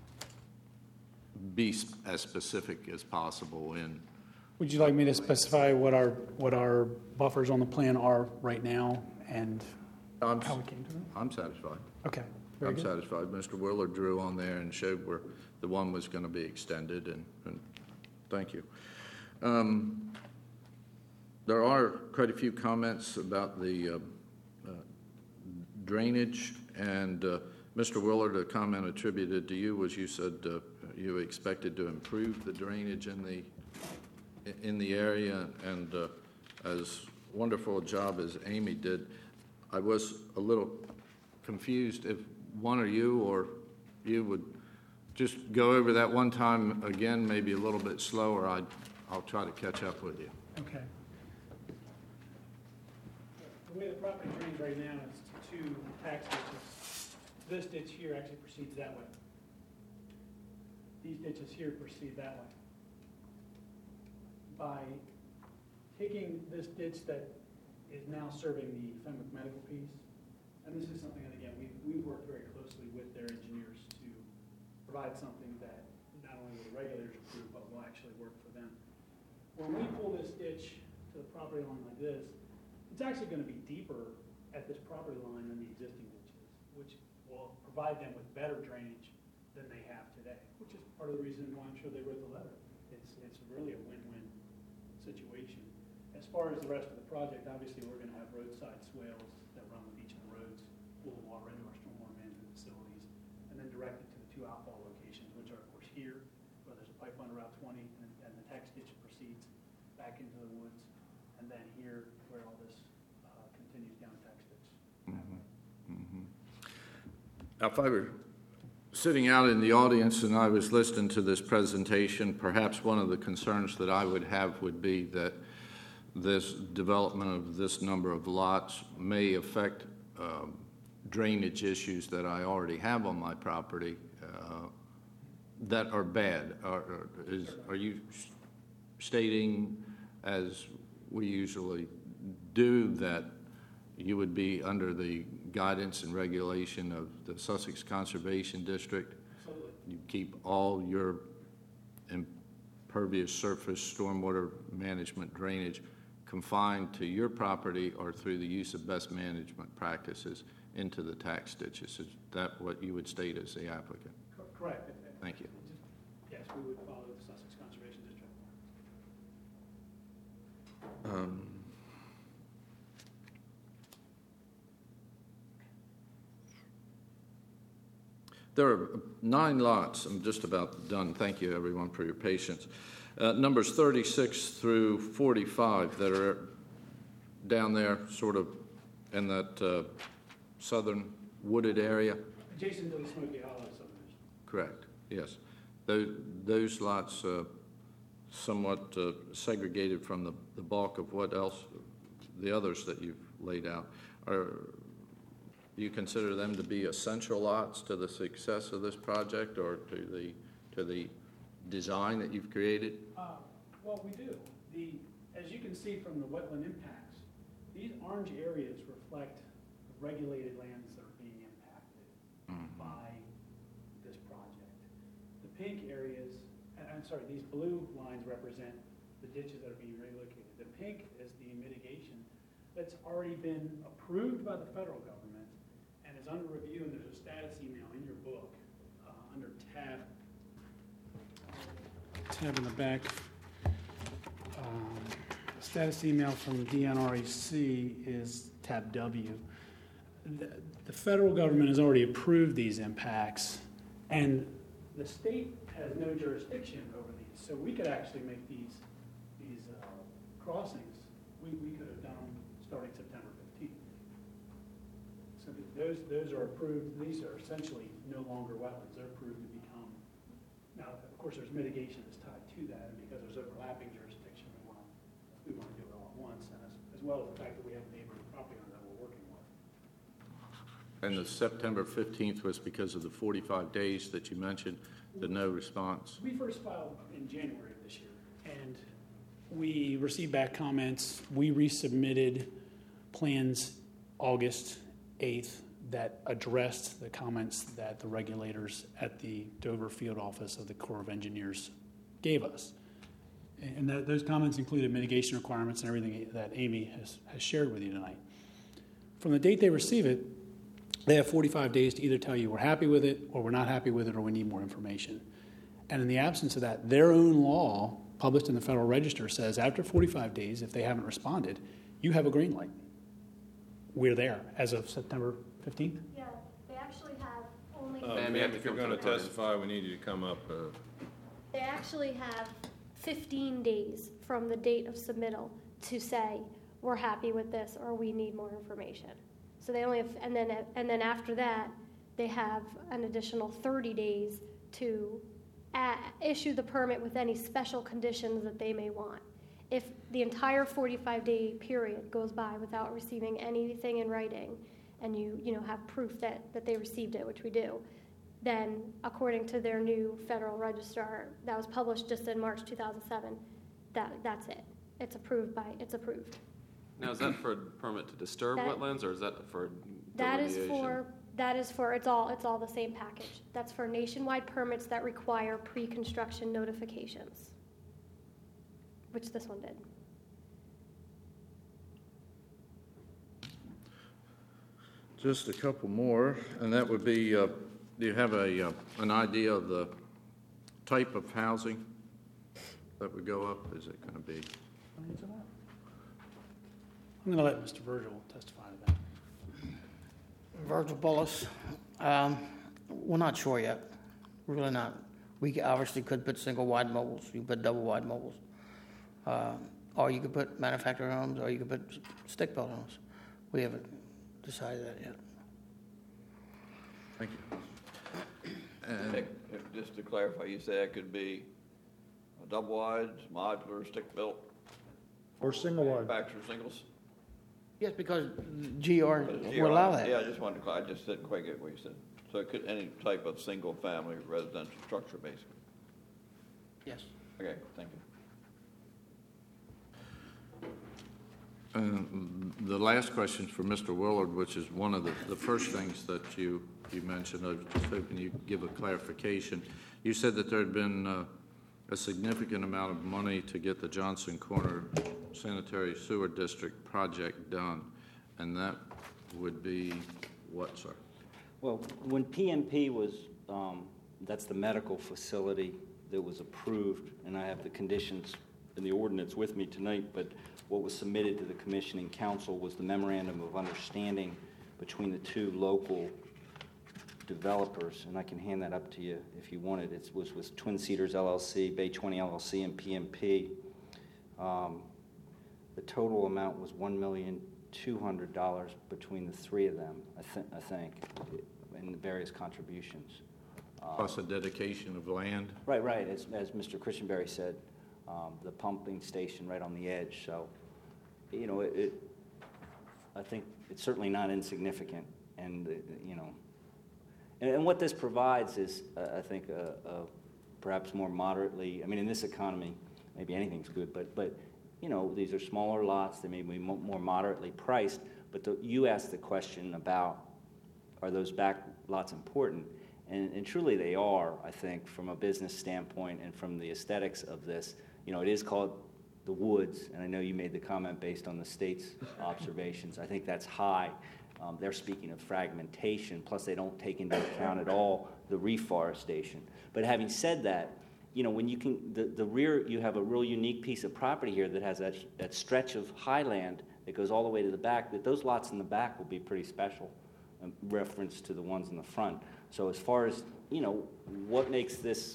be sp- as specific as possible in. Would you like me to specify what our what our buffers on the plan are right now and I'm, how we came to them? I'm satisfied. Okay, very I'm good. satisfied. Mister Willard drew on there and showed where the one was going to be extended, and, and thank you. Um, there are quite a few comments about the uh, uh, drainage, and uh, Mister Willard, a comment attributed to you was you said uh, you expected to improve the drainage in the in the area, and uh, as wonderful a job as Amy did, I was a little confused if one of you or you would just go over that one time again, maybe a little bit slower. I'd, I'll try to catch up with you. Okay. The way the property drains right now is to two tax ditches. This ditch here actually proceeds that way. These ditches here proceed that way. By taking this ditch that is now serving the Fenwick Medical piece, and this is something that, again, we've, we've worked very closely with their engineers to provide something that not only will the regulators approve, but will actually work for them. When we pull this ditch to the property line like this, it's actually going to be deeper at this property line than the existing ditch is, which will provide them with better drainage than they have today, which is part of the reason why I'm sure they wrote the letter. It's, it's really a win-win situation. As far as the rest of the project, obviously, we're going to have roadside swales that run with each of the roads, pull the water into our stormwater management facilities, and then direct it to the two outfall locations, which are, of course, here, where there's a pipe under Route twenty, and, and the tax ditch proceeds back into the woods, and then here, where all this uh, continues down the tax ditch. Now, if I were sitting out in the audience and I was listening to this presentation, perhaps one of the concerns that I would have would be that this development of this number of lots may affect um, drainage issues that I already have on my property uh, that are bad. Are, are- is, are you stating, as we usually do, that you would be under the guidance and regulation of the Sussex Conservation District? Absolutely. You keep all your impervious surface stormwater management drainage confined to your property or through the use of best management practices into the tax ditches. Is that what you would state as the applicant? Cor- Correct. Thank you. Yes, we would follow the Sussex Conservation District. Um, There are nine lots. I'm just about done. Thank you, everyone, for your patience. Uh, numbers thirty-six through forty-five that are down there, sort of in that uh, southern wooded area. Adjacent to the Smoky Hollow subdivision. Correct, yes. Those, those lots uh, somewhat uh, segregated from the, the bulk of what else, the others that you've laid out. Are, do you consider them to be essential lots to the success of this project or to the, to the design that you've created? Uh, Well, we do. The, as you can see from the wetland impacts, these orange areas reflect the regulated lands that are being impacted by this project. The pink areas, I- I'm sorry, these blue lines represent the ditches that are being relocated. The pink is the mitigation that's already been approved by the federal government and is under review, and there's a status email in your book uh, under tab tab in the back. Um, Status email from D N R E C is tab W. The, the federal government has already approved these impacts, and the state has no jurisdiction over these. So we could actually make these these uh, crossings. We, we could have done them starting September fifteenth. So th- those those are approved. These are essentially no longer wetlands. They're approved to become. Now, of course, there's mitigation that's tied to that, and because there's overlapping jurisdiction, we want to, we want to do it all at once, and as, as well as the fact that we have a neighboring property owner that we're working with. And the September fifteenth was because of the forty-five days that you mentioned, the no response? We first filed in January of this year, and we received back comments. We resubmitted plans August eighth that addressed the comments that the regulators at the Dover field office of the Corps of Engineers gave us. And that, those comments included mitigation requirements and everything that Amy has, has shared with you tonight. From the date they receive it, they have forty-five days to either tell you we're happy with it, or we're not happy with it, or we need more information. And in the absence of that, their own law, published in the Federal Register, says after forty-five days, if they haven't responded, you have a green light. We're there as of September fifteenth. Yeah, they actually have only, Uh, Ma'am, Ma'am, you have to if you're come to going the to podium. testify, we need you to come up. uh, they actually have fifteen days from the date of submittal to say, we're happy with this, or we need more information. So they only have, and then, and then after that, they have an additional thirty days to a- issue the permit with any special conditions that they may want. If the entire forty-five day period goes by without receiving anything in writing, and you, you know, have proof that, that they received it, which we do, then according to their new federal registrar that was published just in March two thousand seven, that, that's it. It's approved by, it's approved. Now, is that for a permit to disturb That- wetlands, or is that for That is delineation? for, that is for, it's all, it's all the same package. That's for nationwide permits that require pre-construction notifications, which this one did. Just a couple more, and that would be, uh, do you have a, uh, an idea of the type of housing that would go up? Is it going to be? I'm going to let Mister Virgil testify to that. Virgil Bullis. Um, we're not sure yet. We're really not. We obviously could put single wide mobiles. You could put double wide mobiles. Uh, or you could put manufactured homes, or you could put stick built homes. We haven't decided that yet. Thank you. And Nick, if- just to clarify, you said it could be a double wide, modular, stick built? Or single wide? Manufacturer singles? Yes, because G R G R, will allow that. Yeah, I just wanted to, cl- I just didn't quite get what you said. So it could, any type of single-family residential structure, basically. Yes. Okay, thank you. And the last question for Mister Willard, which is one of the, the first things that you, you mentioned, I was just hoping you'd give a clarification. You said that there had been uh, a significant amount of money to get the Johnson Corner Sanitary Sewer District project done, and that would be what, sir? Well, when P M P was, um, that's the medical facility that was approved, and I have the conditions in the ordinance with me tonight, but what was submitted to the commissioning council was the memorandum of understanding between the two local developers, and I can hand that up to you if you want it. It was with Twin Cedars L L C, Bay twenty L L C, and P M P. Um, the total amount was one million two hundred dollars between the three of them, I, th- I think, in the various contributions. Plus a dedication of land? Right, right, as, as Mister Christianberry said, um, the pumping station right on the edge, so, you know, it, it I think it's certainly not insignificant, and, uh, you know, and, and what this provides is, uh, I think, a, a perhaps more moderately, I mean, in this economy, maybe anything's good, but, but you know, these are smaller lots, they may be mo- more moderately priced, but the, you asked the question about, are those back lots important? And, and truly they are, I think, from a business standpoint and from the aesthetics of this. You know, it is called the woods, and I know you made the comment based on the state's observations. I think that's high. Um, they're speaking of fragmentation, plus they don't take into account at all the reforestation. But having said that, you know, when you can, the, the rear, you have a real unique piece of property here that has that, that stretch of highland that goes all the way to the back, that those lots in the back will be pretty special in reference to the ones in the front. So as far as, you know, what makes this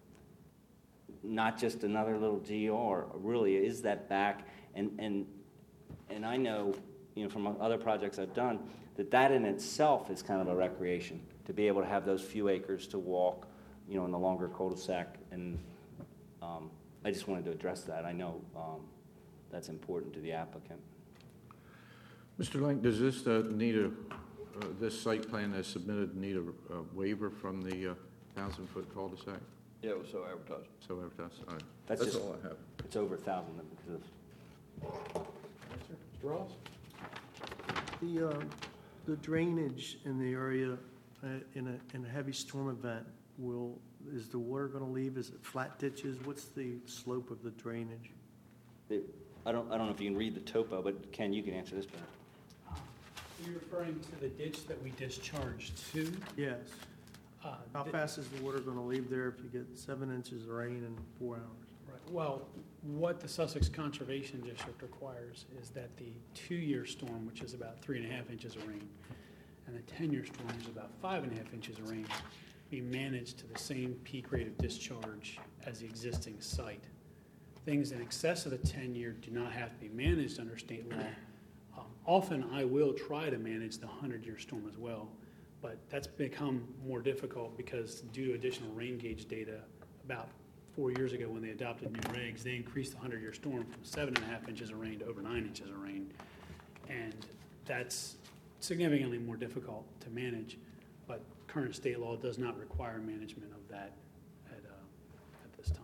not just another little G R, really is that back, and, and, and I know, you know, from other projects I've done, that that in itself is kind of a recreation, to be able to have those few acres to walk, you know, in the longer cul-de-sac, and um, I just wanted to address that. I know um, that's important to the applicant. Mister Link, does this uh, need a, uh, this site plan as submitted need a, a waiver from the uh, thousand-foot cul-de-sac? Yeah, it was so advertised. So advertised, all right. That's That's just- all I have. It's over a thousand because of Mister Ross? The, uh, the drainage in the area, uh, in a, in a heavy storm event, will, is the water going to leave? Is it flat ditches? What's the slope of the drainage? it. I don't, I don't know if you can read the topo, but Ken, you can answer this better. Are you referring to the ditch that we discharged to? Yes. Uh, How the- fast is the water going to leave there if you get seven inches of rain in four hours? Right. Well, what the Sussex Conservation District requires is that the two-year storm, which is about three and a half inches of rain, and the ten-year storm, which is about five and a half inches of rain, be managed to the same peak rate of discharge as the existing site. Things in excess of the ten-year do not have to be managed under state law. Um, Often, I will try to manage the hundred-year storm as well, but that's become more difficult because due to additional rain gauge data, about four years ago when they adopted new regs, they increased the hundred-year storm from seven and a half inches of rain to over nine inches of rain. And that's significantly more difficult to manage, but current state law does not require management of that at, uh, at this time.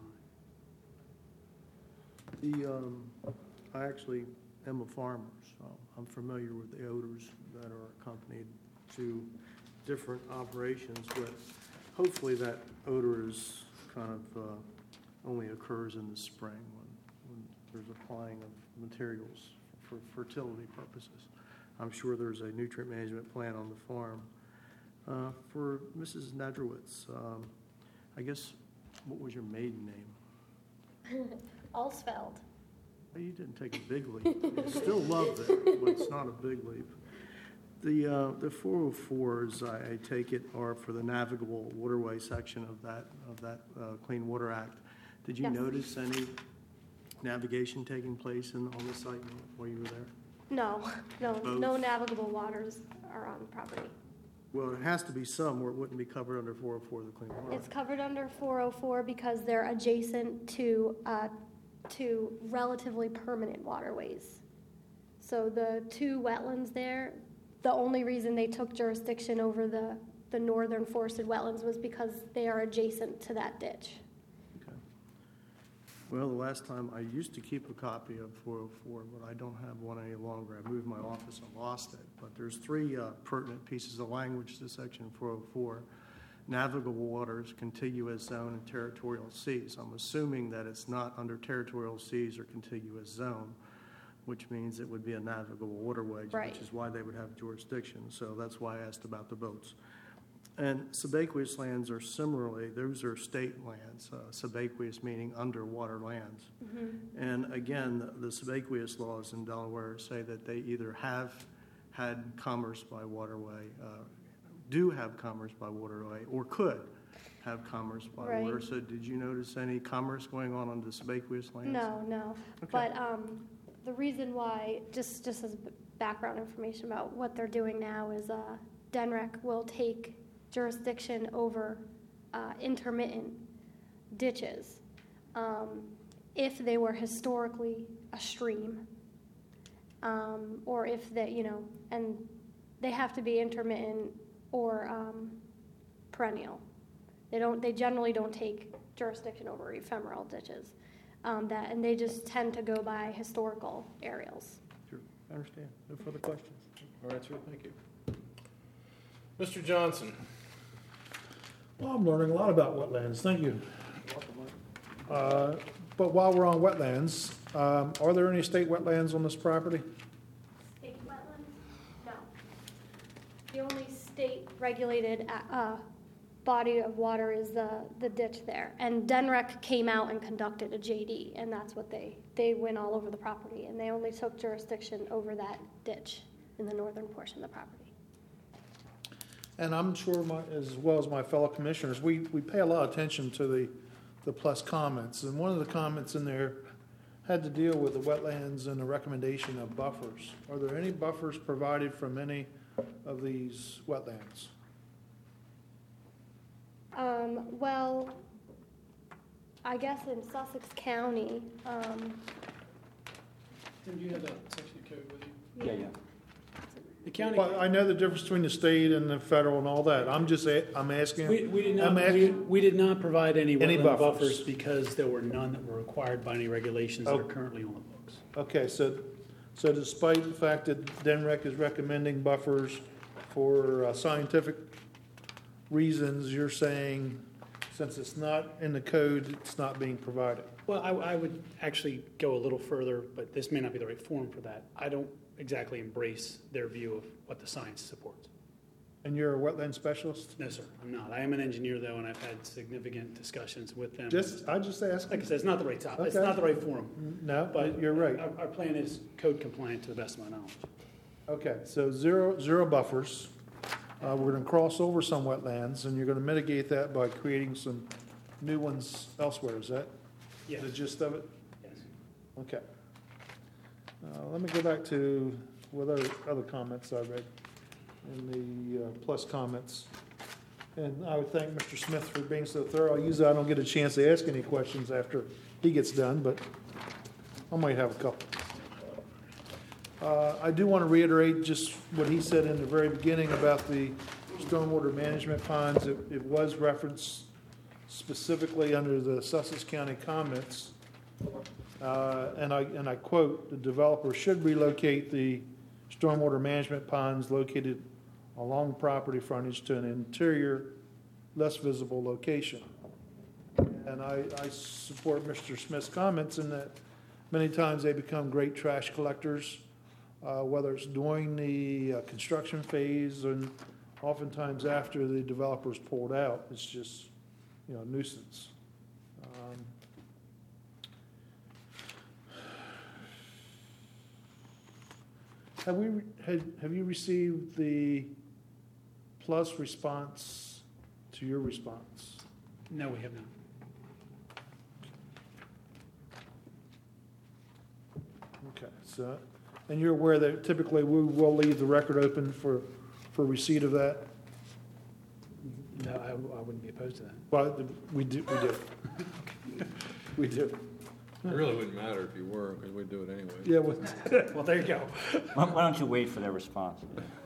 The, um, I actually am a farmer, so I'm familiar with the odors that are accompanied to different operations, but hopefully that odor is kind of, uh, only occurs in the spring when, when there's applying of materials for fertility purposes. I'm sure there's a nutrient management plan on the farm. Uh, for Missus Nadrowitz, um, I guess, what was your maiden name? Allsfeld. Well, you didn't take a big leap. You still love it, but it's not a big leap. The, uh, the four oh fours, I, I take it, are for the navigable waterway section of that, of that uh, Clean Water Act. Did you Yes. notice any navigation taking place in, on the site while you were there? No, no, Both? no navigable waters are on the property. Well, it has to be some where it wouldn't be covered under four oh four of the Clean Water It's Act. covered under four oh four because they're adjacent to uh, to relatively permanent waterways. So the two wetlands there, the only reason they took jurisdiction over the, the northern forested wetlands was because they are adjacent to that ditch. Okay. Well, the last time, I used to keep a copy of four oh four, but I don't have one any longer. I moved my office and lost it. But there's three uh, pertinent pieces of language to section four oh four. Navigable waters, contiguous zone, and territorial seas. I'm assuming that it's not under territorial seas or contiguous zone, which means it would be a navigable waterway, Right. which is why they would have jurisdiction. So that's why I asked about the boats. And subaqueous lands are similarly, those are state lands, uh, subaqueous meaning underwater lands. Mm-hmm. And again, the, the subaqueous laws in Delaware say that they either have had commerce by waterway, uh, do have commerce by waterway, or could have commerce by Right. water. So did you notice any commerce going on on the subaqueous lands? No, no. Okay. But um, the reason why, just, just as background information about what they're doing now is uh, D N R E C will take jurisdiction over uh, intermittent ditches um, if they were historically a stream, um, or if they, you know, and they have to be intermittent or um, perennial. They don't. They generally don't take jurisdiction over ephemeral ditches. Um, that and they just tend to go by historical aerials. Sure, I understand. No further questions. All right, sir, thank you. Mister Johnson. Well, I'm learning a lot about wetlands, thank you. Uh, But while we're on wetlands, um, are there any state wetlands on this property? State wetlands? No. The only state-regulated uh, body of water is the, the ditch there. And D N R E C came out and conducted a J D, and that's what they, they went all over the property, and they only took jurisdiction over that ditch in the northern portion of the property. And I'm sure my, as well as my fellow commissioners, we, we pay a lot of attention to the, the plus comments. And one of the comments in there had to deal with the wetlands and the recommendation of buffers. Are there any buffers provided from any of these wetlands? Um, well, I guess in Sussex County, um, Tim, do you have that section of code with you? Yeah, yeah. The county, Well, I know the difference between the state and the federal and all that. I'm just, a- I'm asking. we, we did I'm not, we, asking- we did not provide any Any wetland buffers? buffers because there were none that were required by any regulations that Oh. are currently on the books. Okay, so, so despite the fact that D N R E C is recommending buffers for uh, scientific reasons, you're saying since it's not in the code, it's not being provided? Well, I, I would actually go a little further, but this may not be the right forum for that. I don't exactly embrace their view of what the science supports. And you're a wetland specialist? No, sir, I'm not. I am an engineer, though, and I've had significant discussions with them. Just, I just asked. Like I said, it's not the right topic. It's Okay. not the right forum. No, But but you're right. Our, our plan is code compliant to the best of my knowledge. Okay, so zero, zero buffers. Uh, we're gonna cross over some wetlands, and you're gonna mitigate that by creating some new ones elsewhere, is that Yes. the gist of it? Yes. Okay. Uh, let me go back to what other, other comments I read in the uh, plus comments. And I would thank Mister Smith for being so thorough. Usually I don't get a chance to ask any questions after he gets done, but I might have a couple. Uh, I do want to reiterate just what he said in the very beginning about the stormwater management ponds. It, it was referenced specifically under the Sussex County comments. Uh, and I, and I quote, "The developer should relocate the stormwater management ponds located along property frontage to an interior, less visible location." And I, I support Mister Smith's comments in that many times they become great trash collectors, uh, whether it's during the uh, construction phase and oftentimes after the developer's pulled out. It's just, you know, nuisance. Um, Have we, have, have you received the plus response to your response? No, we have not. Okay, so, and you're aware that typically we will leave the record open for, for receipt of that? No, I, I wouldn't be opposed to that. Well, we do, we do. We do. It really wouldn't matter if you were, because we'd do it anyway. Yeah, well, Well, there you go. Why why don't you wait for their response?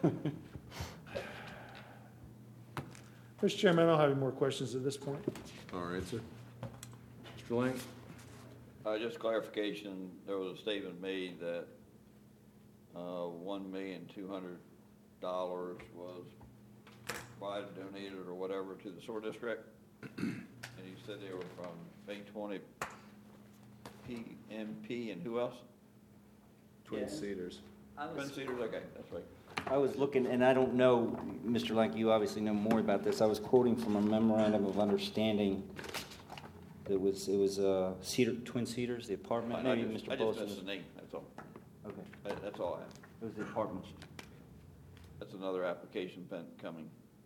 Mister Chairman, I don't have any more questions at this point. All right, sir. Mister Lang? Uh, just clarification, there was a statement made that, uh, one million two hundred dollars was provided, donated, or whatever to the sewer district. And you said they were from Bay twenty P M P and who else? Twin Yeah. Cedars. Twin Cedars, okay, that's right. I was looking, and I don't know, Mister Lank, you obviously know more about this. I was quoting from a memorandum of understanding. It was, it was uh, Cedar, Twin Cedars, the apartment, Fine, I maybe just- Mister I just Paulson. missed the name, that's all. Okay, That- That's all I have. it was the apartments. That's another application pen coming.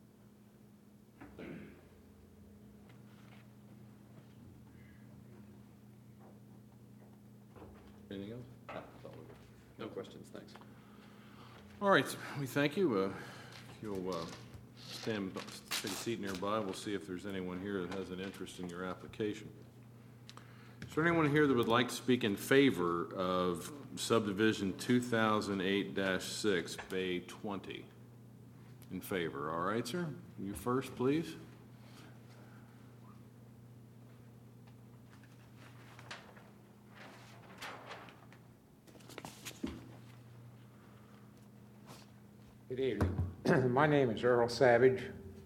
Anything else? That's all we got. No questions, thanks. All right, so we thank you. Uh, If you'll uh, stand, take a seat nearby, we'll see if there's anyone here that has an interest in your application. Is there anyone here that would like to speak in favor of subdivision two thousand eight dash six, Bay twenty? In favor, all right, sir? You first, please. Good evening. My name is Earl Savage.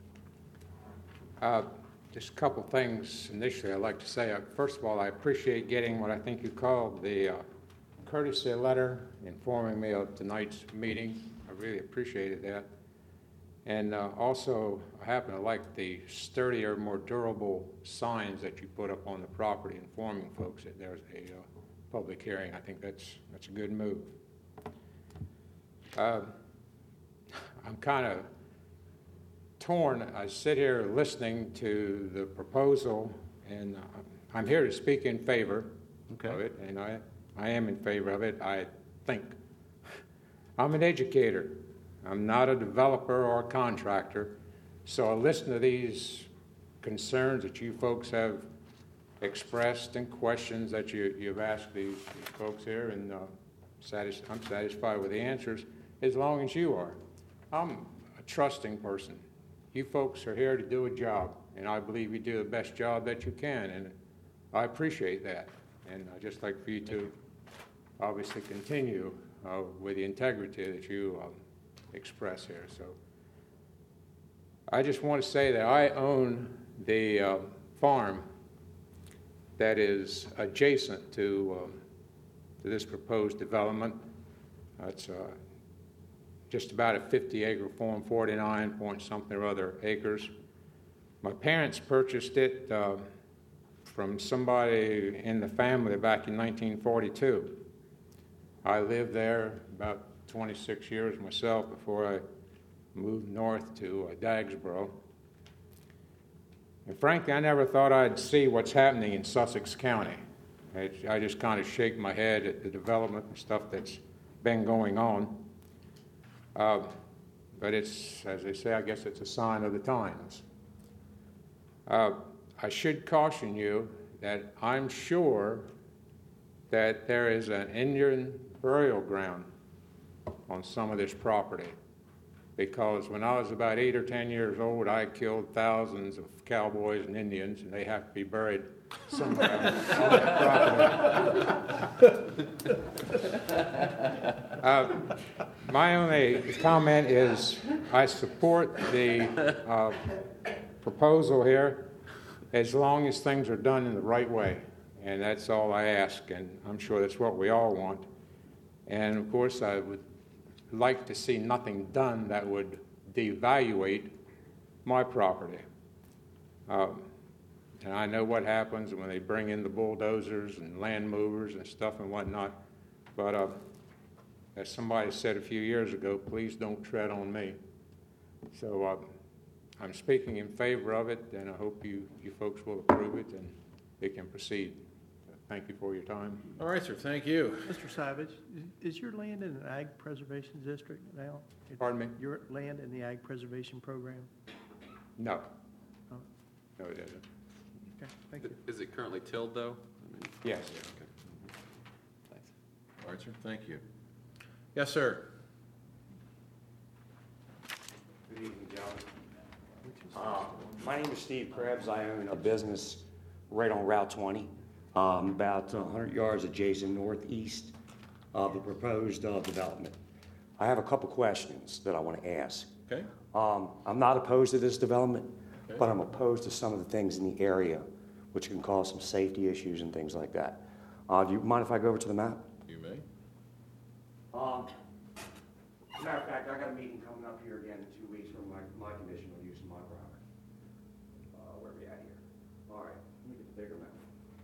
Uh, Just a couple things initially I'd like to say. Uh, First of all, I appreciate getting what I think you called the uh, courtesy letter informing me of tonight's meeting. I really appreciated that. And uh, also, I happen to like the sturdier, more durable signs that you put up on the property informing folks that there's a uh, public hearing. I think that's, that's a good move. Uh, I'm kind of torn. I sit here listening to the proposal, and uh, I'm here to speak in favor Okay. of it, and I, I am in favor of it, I think. I'm an educator. I'm not a developer or a contractor, so I listen to these concerns that you folks have expressed and questions that you, you've asked these, these folks here, and uh, satis- I'm satisfied with the answers as long as you are. I'm a trusting person. You folks are here to do a job, and I believe you do the best job that you can, and I appreciate that. And I'd just like for you to obviously continue uh, with the integrity that you um, express here. So I just want to say that I own the uh, farm that is adjacent to, um, to this proposed development. It's uh, just about a fifty acre farm, forty-nine point something or other acres. My parents purchased it uh, from somebody in the family back in nineteen forty-two. I lived there about twenty-six years myself before I moved north to uh, Dagsboro. And frankly, I never thought I'd see what's happening in Sussex County. I, I just kind of shake my head at the development and stuff that's been going on. Uh, but it's, as they say, I guess it's a sign of the times. Uh, I should caution you that I'm sure that there is an Indian burial ground on some of this property, because when I was about eight or ten years old, I killed thousands of cowboys and Indians, and they have to be buried somewhere on that property. Uh, my only comment is I support the uh, proposal here as long as things are done in the right way, and that's all I ask, and I'm sure that's what we all want. And of course, I would like to see nothing done that would devaluate my property. Um, and I know what happens when they bring in the bulldozers and land movers and stuff and whatnot, but uh, as somebody said a few years ago, please don't tread on me. So uh, I'm speaking in favor of it, and I hope you, you folks will approve it and it can proceed. Thank you for your time. All right, sir, thank you. Mister Savage, is- is your land in an ag preservation district now? Pardon me? Your land in the ag preservation program? No. Oh. No, it isn't. Okay, thank you. Is it currently tilled, though? I mean, Yes. okay. All right, sir, thank you. Yes, sir. Good evening, gentlemen. Uh, My name is Steve Krebs. I own a business right on Route twenty, um, about one hundred yards adjacent northeast of the proposed uh, development. I have a couple questions that I want to ask. Okay. Um, I'm not opposed to this development, Okay. but I'm opposed to some of the things in the area which can cause some safety issues and things like that. Uh, Do you mind if I go over to the map? You may. Um, as a matter of fact, I got a meeting coming up here again in two weeks for my, my conditional use of my property. Uh, where are we at here? All right, let me get the bigger map.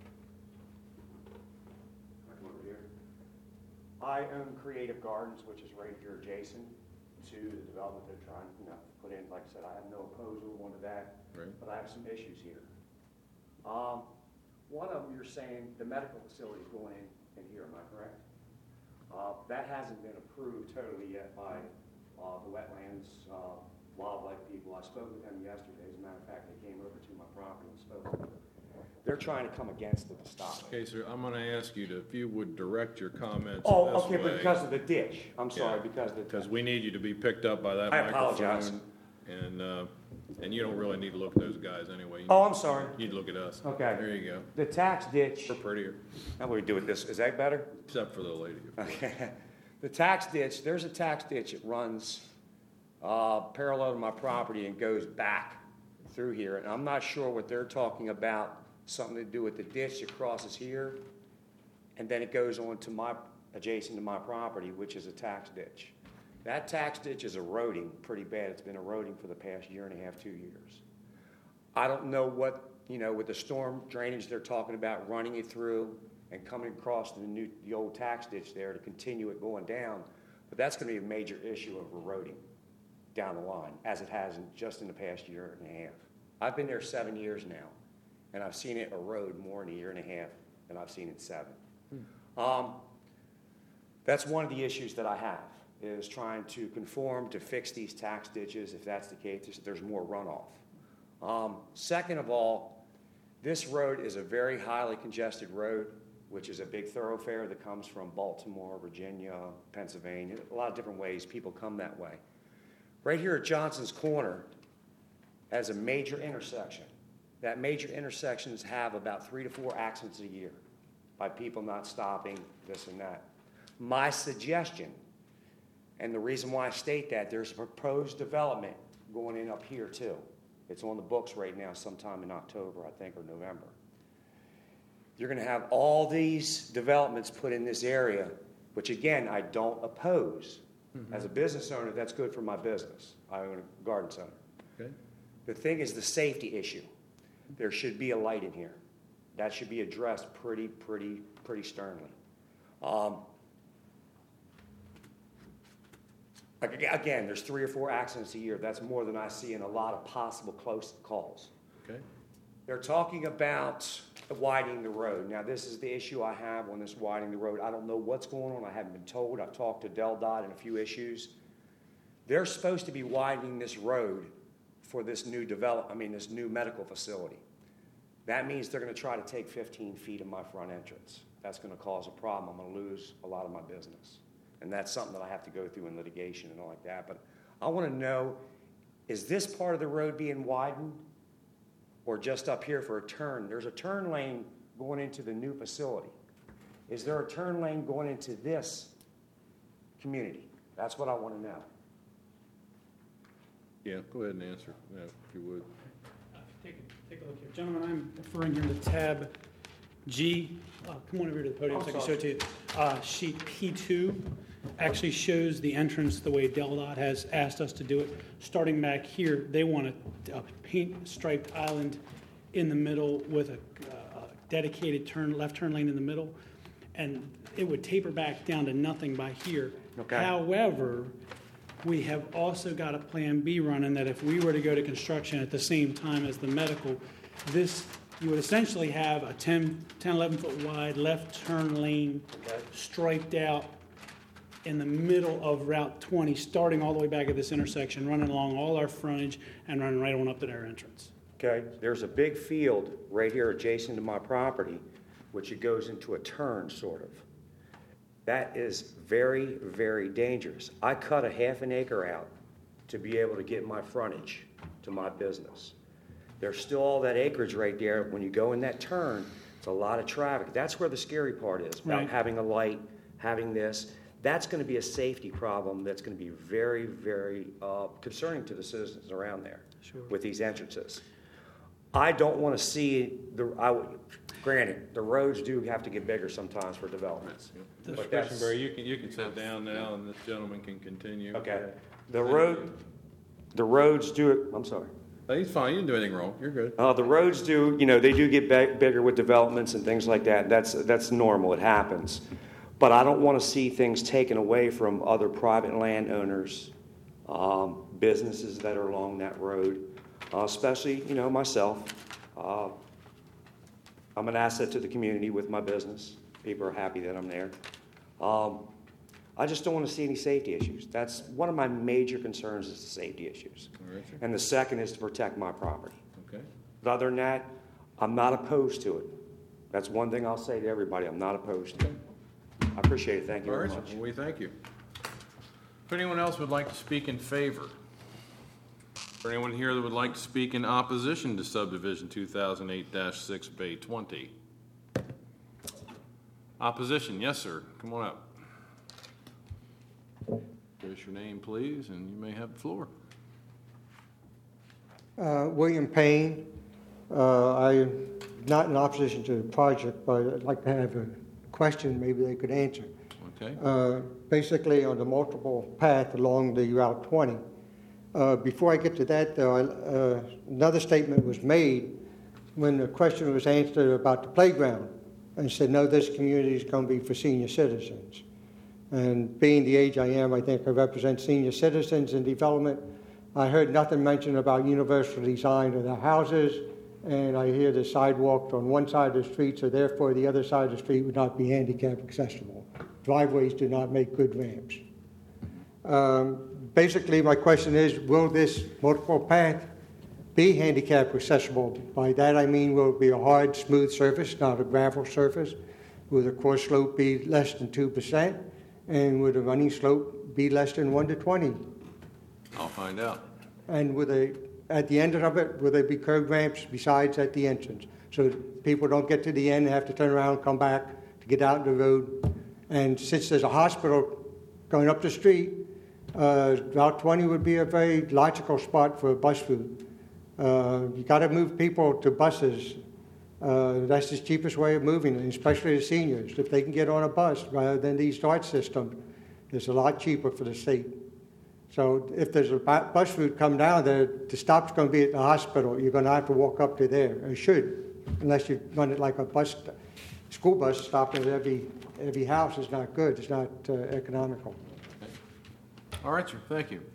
Can I come over here? I own Creative Gardens, which is right here adjacent to the development they're trying, you know, put in. Like I said, I have no opposal to that, Right. but I have some issues here. Um, one of them, you're saying the medical facility is going in, in here, am I correct? Uh, that hasn't been approved totally yet by, uh, the wetlands, uh, wildlife people. I spoke with them yesterday. As a matter of fact, they came over to my property and spoke to them. They're trying to come against it to stop it. Okay, sir, I'm going to ask you to, if you would direct your comments Oh, this okay, but way, because of the ditch. I'm sorry, Yeah, because of the. Because we need you to be picked up by that I microphone. apologize. And, uh, and you don't really need to look at those guys anyway. You Oh, I'm sorry. need to look at us. Okay. There you go. The tax ditch. We're prettier, How do we do with this? Is that better? except for the lady. Okay. The tax ditch, there's a tax ditch that runs uh, parallel to my property and goes back through here. And I'm not sure what they're talking about, something to do with the ditch that crosses here. And then it goes on to my, adjacent to my property, which is a tax ditch. That tax ditch is eroding pretty bad. It's been eroding for the past year and a half, two years. I don't know what, you know, with the storm drainage they're talking about, running it through and coming across the new, the old tax ditch there to continue it going down. But that's going to be a major issue of eroding down the line, as it has in, just in the past year and a half. I've been there seven years now, and I've seen it erode more in a year and a half than I've seen in seven. Hmm. Um, that's one of the issues that I have, is trying to conform to fix these tax ditches. If that's the case, there's more runoff. Um, second of all, this road is a very highly congested road, which is a big thoroughfare that comes from Baltimore, Virginia, Pennsylvania, a lot of different ways people come that way. Right here at Johnson's Corner has a major intersection. That major intersections have about three to four accidents a year by people not stopping, this and that. My suggestion, and the reason why I state that, there's a proposed development going in up here too. It's on the books right now sometime in October, I think, or November. You're going to have all these developments put in this area, which again, I don't oppose. Mm-hmm. As a business owner, that's good for my business. I own a garden center. Okay. The thing is the safety issue. There should be a light in here. That should be addressed pretty, pretty, pretty sternly. Um, Again, there's three or four accidents a year. That's more than I see in a lot of possible close calls. Okay. They're talking about widening the road. Now, this is the issue I have on this widening the road. I don't know what's going on. I haven't been told. I've talked to Del Dot and a few issues. They're supposed to be widening this road for this new develop, I mean, this new medical facility. That means they're going to try to take fifteen feet of my front entrance. That's going to cause a problem. I'm going to lose a lot of my business. And that's something that I have to go through in litigation and all like that. But I want to know, is this part of the road being widened? Or just up here for a turn? There's a turn lane going into the new facility. Is there a turn lane going into this community? That's what I want to know. Yeah, go ahead and answer, yeah, if you would. Uh, Take, take a look here. Gentlemen, I'm referring here to tab G. Uh, Come on over here to the podium so I can show it to you. Uh, Sheet P two actually shows the entrance the way Del Dot has asked us to do it. Starting back here, they want a, a paint striped island in the middle with a, uh, a dedicated turn, left turn lane in the middle. And it would taper back down to nothing by here. Okay. However, we have also got a Plan B running that if we were to go to construction at the same time as the medical, this, you would essentially have a ten, eleven foot wide left turn lane striped out in the middle of Route twenty, starting all the way back at this intersection, running along all our frontage and running right on up to their entrance. Okay, there's a big field right here adjacent to my property, which it goes into a turn, sort of. That is very, very dangerous. I cut a half an acre out to be able to get my frontage to my business. There's still all that acreage right there. When you go in that turn, it's a lot of traffic. That's where the scary part is, about Right. having a light, having this. That's going to be a safety problem that's going to be very, very uh, concerning to the citizens around there Sure. with these entrances. I don't want to see the, I would, granted, the roads do have to get bigger sometimes for developments. Mister But that's- Christenberry, you can, you can sit down now, and this gentleman can continue. Okay. The road, the roads do it, I'm sorry. Uh, He's fine, you didn't do anything wrong, you're good. Uh, the roads do, you know, they do get big, bigger with developments and things like that. That's, that's normal, it happens. But I don't want to see things taken away from other private landowners, um, businesses that are along that road, uh, especially, you know, myself. Uh, I'm an asset to the community with my business. People are happy that I'm there. Um, I just don't want to see any safety issues. That's one of my major concerns is the safety issues. All right, sir. And the second is to protect my property. Okay. But other than that, I'm not opposed to it. That's one thing I'll say to everybody, I'm not opposed to it. I appreciate it, thank you All very right, much. sir. Well, we thank you. If anyone else would like to speak in favor, or anyone here that would like to speak in opposition to subdivision two thousand eight dash six Bay twenty? Opposition, yes, sir, come on up. Give us your name, please, and you may have the floor. Uh, William Payne. Uh, I'm not in opposition to the project, but I'd like to have a question maybe they could answer. Okay. Uh, Basically, on the multiple path along the Route twenty. Uh, Before I get to that, though, I- uh, another statement was made when the question was answered about the playground, and said, no, this community is going to be for senior citizens. And being the age I am, I think I represent senior citizens in development. I heard nothing mentioned about universal design of the houses, and I hear the sidewalk on one side of the street, so therefore the other side of the street would not be handicap accessible. Driveways do not make good ramps. Um, basically, my question is, will this multiple path be handicap accessible? By that I mean, will it be a hard, smooth surface, not a gravel surface? Will the course slope be less than two percent? And will the running slope be less than one to twenty? I'll find out. And will they, at the end of it, will there be curb ramps besides at the entrance? So that people don't get to the end and have to turn around, come back to get out in the road. And since there's a hospital going up the street, uh, Route twenty would be a very logical spot for a bus route. Uh, you got to move people to buses. Uh, that's the cheapest way of moving, and especially the seniors. If they can get on a bus rather than these DART systems, it's a lot cheaper for the state. So if there's a bu- bus route come down there, the stop's going to be at the hospital. You're going to have to walk up to there, or should, unless you run it like a bus, school bus stopping at every every house is not good. It's not uh, economical. All right, sir, thank you.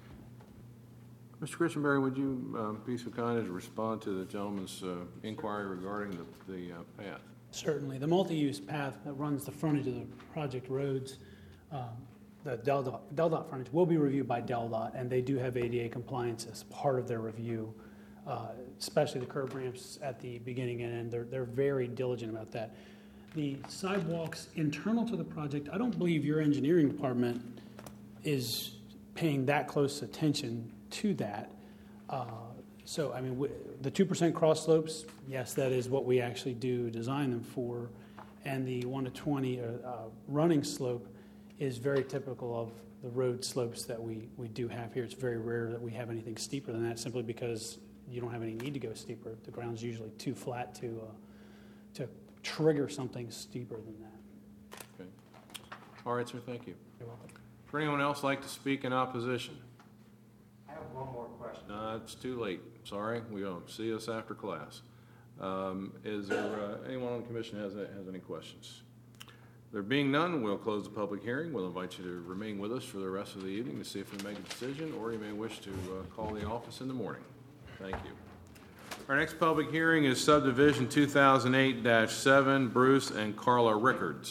Mister Christenberry, would you uh, be so kind as to respond to the gentleman's uh, inquiry regarding the, the uh, path? Certainly. The multi-use path that runs the frontage of the project roads, um, the Del Dot, Del Dot frontage, will be reviewed by Del Dot, and they do have A D A compliance as part of their review, uh, especially the curb ramps at the beginning and end. They're, they're very diligent about that. The sidewalks internal to the project, I don't believe your engineering department is paying that close attention to that. Uh, so, I mean, w- the two percent cross slopes, yes, that is what we actually do design them for. And the one to twenty uh, uh, running slope is very typical of the road slopes that we, we do have here. It's very rare that we have anything steeper than that, simply because you don't have any need to go steeper. The ground's usually too flat to uh, to trigger something steeper than that. Okay. All right, sir, thank you. You're welcome. Would anyone else like to speak in opposition? I have one more question. No, it's too late. Sorry, we'll see us after class. Um, Is there uh, anyone on the commission has, has any questions? There being none, we'll close the public hearing. We'll invite you to remain with us for the rest of the evening to see if we make a decision, or you may wish to uh, call the office in the morning. Thank you. Our next public hearing is subdivision two thousand eight dash seven, Bruce and Carla Rickards.